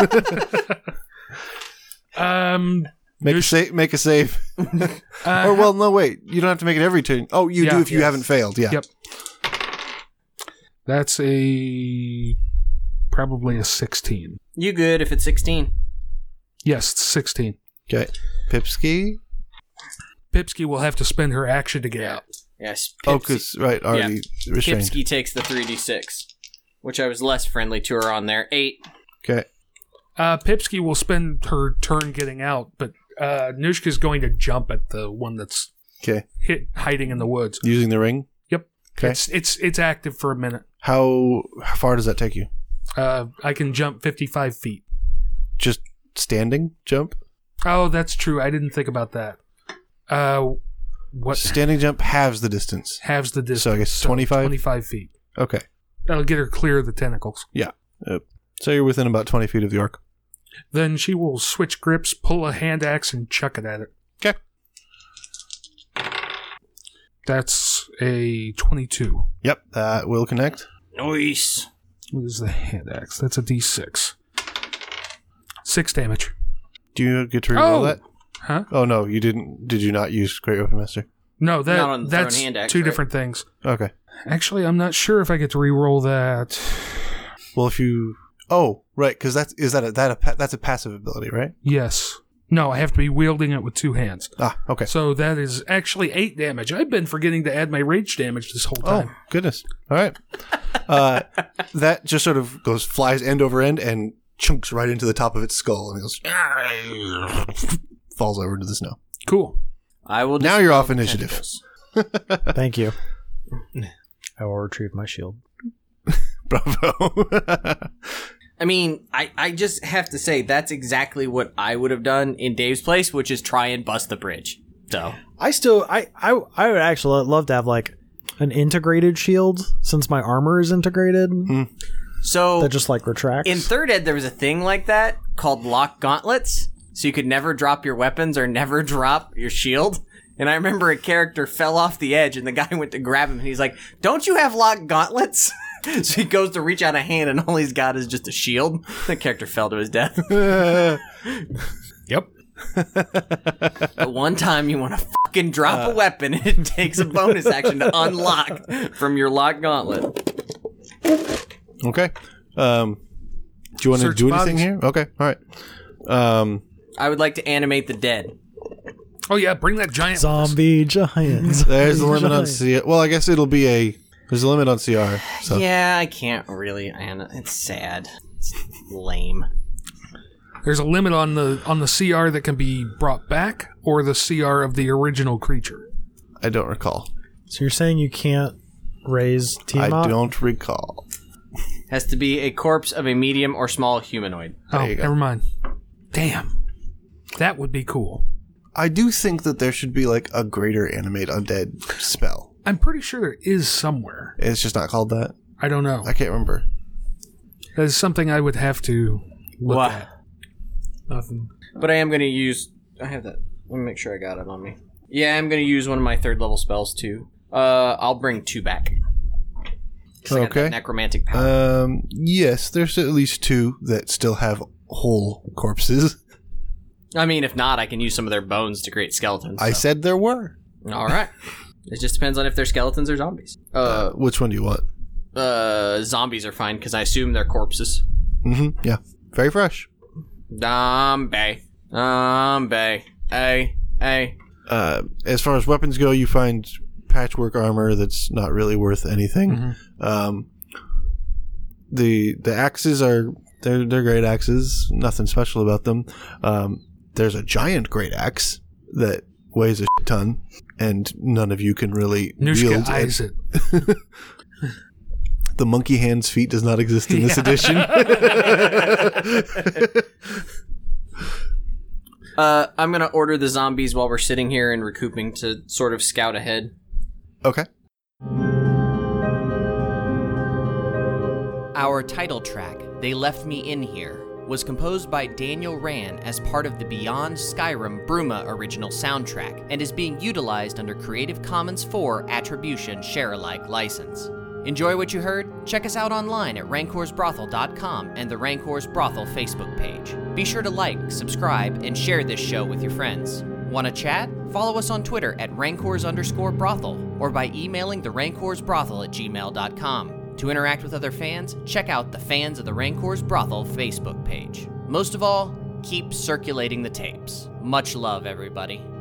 Speaker 4: Um.
Speaker 2: make a sa- make a save.
Speaker 4: Uh,
Speaker 2: Or well, no, wait. You don't have to make it every turn. Oh, you
Speaker 4: Yeah,
Speaker 2: do if you
Speaker 4: yes.
Speaker 2: haven't failed. Yeah.
Speaker 4: Yep. That's a probably a sixteen.
Speaker 1: You good if it's sixteen.
Speaker 4: Yes, it's sixteen.
Speaker 2: Okay. Pipsky.
Speaker 4: Pipsky will have to spend her action to get out.
Speaker 1: Yes.
Speaker 2: Oh,
Speaker 1: Pipsy-
Speaker 2: because, right, already restrained.
Speaker 1: Pipsky takes the three d six, which I was less friendly to her on there. Eight.
Speaker 2: Okay.
Speaker 4: Uh, Pipsky will spend her turn getting out, but uh, Nushka's going to jump at the one that's
Speaker 2: Okay.
Speaker 4: hit hiding in the woods.
Speaker 2: Using the ring?
Speaker 4: Yep.
Speaker 2: Okay.
Speaker 4: It's it's it's active for a minute.
Speaker 2: How, how far does that take you?
Speaker 4: Uh, I can jump fifty-five feet.
Speaker 2: Just standing jump?
Speaker 4: Oh, that's true. I didn't think about that. Uh, what
Speaker 2: Standing jump halves the distance.
Speaker 4: halves the distance?
Speaker 2: So I guess twenty-five?
Speaker 4: twenty-five feet.
Speaker 2: Okay.
Speaker 4: That'll get her clear of the tentacles.
Speaker 2: Yeah. Yep. So you're within about twenty feet of the orc.
Speaker 4: Then she will switch grips, pull a hand axe, and chuck it at it.
Speaker 2: Okay.
Speaker 4: That's a twenty-two.
Speaker 2: Yep, that will connect.
Speaker 1: Nice.
Speaker 4: What is the hand axe? That's a d six. Six damage.
Speaker 2: Do you get to reroll
Speaker 4: Oh!
Speaker 2: that?
Speaker 4: Huh?
Speaker 2: Oh, no, you didn't. Did you not use Great Weapon Master?
Speaker 4: No,
Speaker 1: Not
Speaker 4: that
Speaker 1: on the thrown
Speaker 4: that's
Speaker 1: hand axe,
Speaker 4: two
Speaker 1: right?
Speaker 4: different things.
Speaker 2: Okay.
Speaker 4: Actually, I'm not sure if I get to re-roll that.
Speaker 2: Well, if you... Oh, right, because that's, is that a, that a, pa- that's a passive ability, right?
Speaker 4: Yes. No, I have to be wielding it with two hands.
Speaker 2: Ah, okay.
Speaker 4: So that is actually eight damage. I've been forgetting to add my rage damage this whole time.
Speaker 2: Oh, goodness. All right. Uh, that just sort of goes, flies end over end and chunks right into the top of its skull and it goes, falls over into the snow.
Speaker 4: Cool.
Speaker 1: I will.
Speaker 2: Now you're off initiative.
Speaker 1: Tentacles.
Speaker 3: Thank you. I will retrieve my shield.
Speaker 2: Bravo.
Speaker 1: I mean, I, I just have to say that's exactly what I would have done in Dave's place, which is try and bust the bridge. So
Speaker 3: I still, I, I, I would actually love to have like an integrated shield since my armor is integrated.
Speaker 1: so
Speaker 3: That just like retracts.
Speaker 1: in third ed, there was a thing like that called lock gauntlets. So you could never drop your weapons or never drop your shield. And I remember a character fell off the edge and the guy went to grab him and he's like, "Don't you have lock gauntlets?" So he goes to reach out a hand and all he's got is just a shield. The character fell to his death.
Speaker 4: Yep.
Speaker 1: But one time you want to fucking drop a weapon and it takes a bonus action to unlock from your lock gauntlet.
Speaker 2: Okay. Um, do you want to
Speaker 4: Search
Speaker 2: do anything
Speaker 4: bodies.
Speaker 2: here? Okay. All right. Um,
Speaker 1: I would like to animate the dead.
Speaker 4: Oh yeah, bring that giant.
Speaker 3: Zombie giants.
Speaker 2: there's a limit on
Speaker 3: Giant.
Speaker 2: C R. Well, I guess it'll be a... There's a limit on C R. So.
Speaker 1: Yeah, I can't really. And it's sad. It's lame.
Speaker 4: There's a limit on the on the C R that can be brought back, or the C R of the original creature.
Speaker 2: I don't recall.
Speaker 3: So you're saying you can't raise Tiamat?
Speaker 2: I don't recall.
Speaker 1: Has to be a corpse of a medium or small humanoid.
Speaker 4: Oh,
Speaker 2: you go.
Speaker 4: never mind. Damn, that would be cool.
Speaker 2: I do think that there should be like a greater animate undead spell.
Speaker 4: I'm pretty sure there is somewhere.
Speaker 2: It's just not called that.
Speaker 4: I don't know.
Speaker 2: I can't remember.
Speaker 4: That is something I would have to look
Speaker 1: What?
Speaker 4: at. Nothing.
Speaker 1: But I am going to use. I have that. Let me make sure I got it on me. Yeah, I'm going to use one of my third level spells too. Uh, I'll bring two back. 'Cause I got
Speaker 2: Okay.
Speaker 1: that necromantic power.
Speaker 2: Um, yes, there's at least two that still have whole corpses.
Speaker 1: I mean, if not, I can use some of their bones to create skeletons.
Speaker 2: I
Speaker 1: so.
Speaker 2: said there were.
Speaker 1: All right. It just depends on if they're skeletons or zombies.
Speaker 2: Uh,
Speaker 1: Uh,
Speaker 2: which one do you want?
Speaker 1: uh, zombies are fine because I assume they're corpses.
Speaker 2: Mm-hmm. Yeah. Very fresh.
Speaker 1: Zombie. Zombie. Hey. Hey.
Speaker 2: Uh, as far as weapons go, you find patchwork armor that's not really worth anything.
Speaker 4: Mm-hmm.
Speaker 2: Um, the the axes are they're they're great axes. Nothing special about them. Um, there's a giant great axe that weighs a shit ton, and none of you can really
Speaker 4: Nushka
Speaker 2: wield
Speaker 4: eyes
Speaker 2: it.
Speaker 4: it.
Speaker 2: The monkey hands feat does not exist in this edition.
Speaker 1: Uh, I'm gonna order the zombies while we're sitting here and recouping to sort of scout ahead.
Speaker 2: Okay.
Speaker 6: Our title track, They Left Me In Here, was composed by Daniel Rand as part of the Beyond Skyrim Bruma original soundtrack and is being utilized under Creative Commons four Attribution Share-alike license. Enjoy what you heard? Check us out online at rancors brothel dot com and the Rancors Brothel Facebook page. Be sure to like, subscribe, and share this show with your friends. Want to chat? Follow us on Twitter at rancors underscore brothel or by emailing the rancors brothel at gmail dot com. To interact with other fans, check out the Fans of the Rancors Brothel Facebook page. Most of all, keep circulating the tapes. Much love, everybody.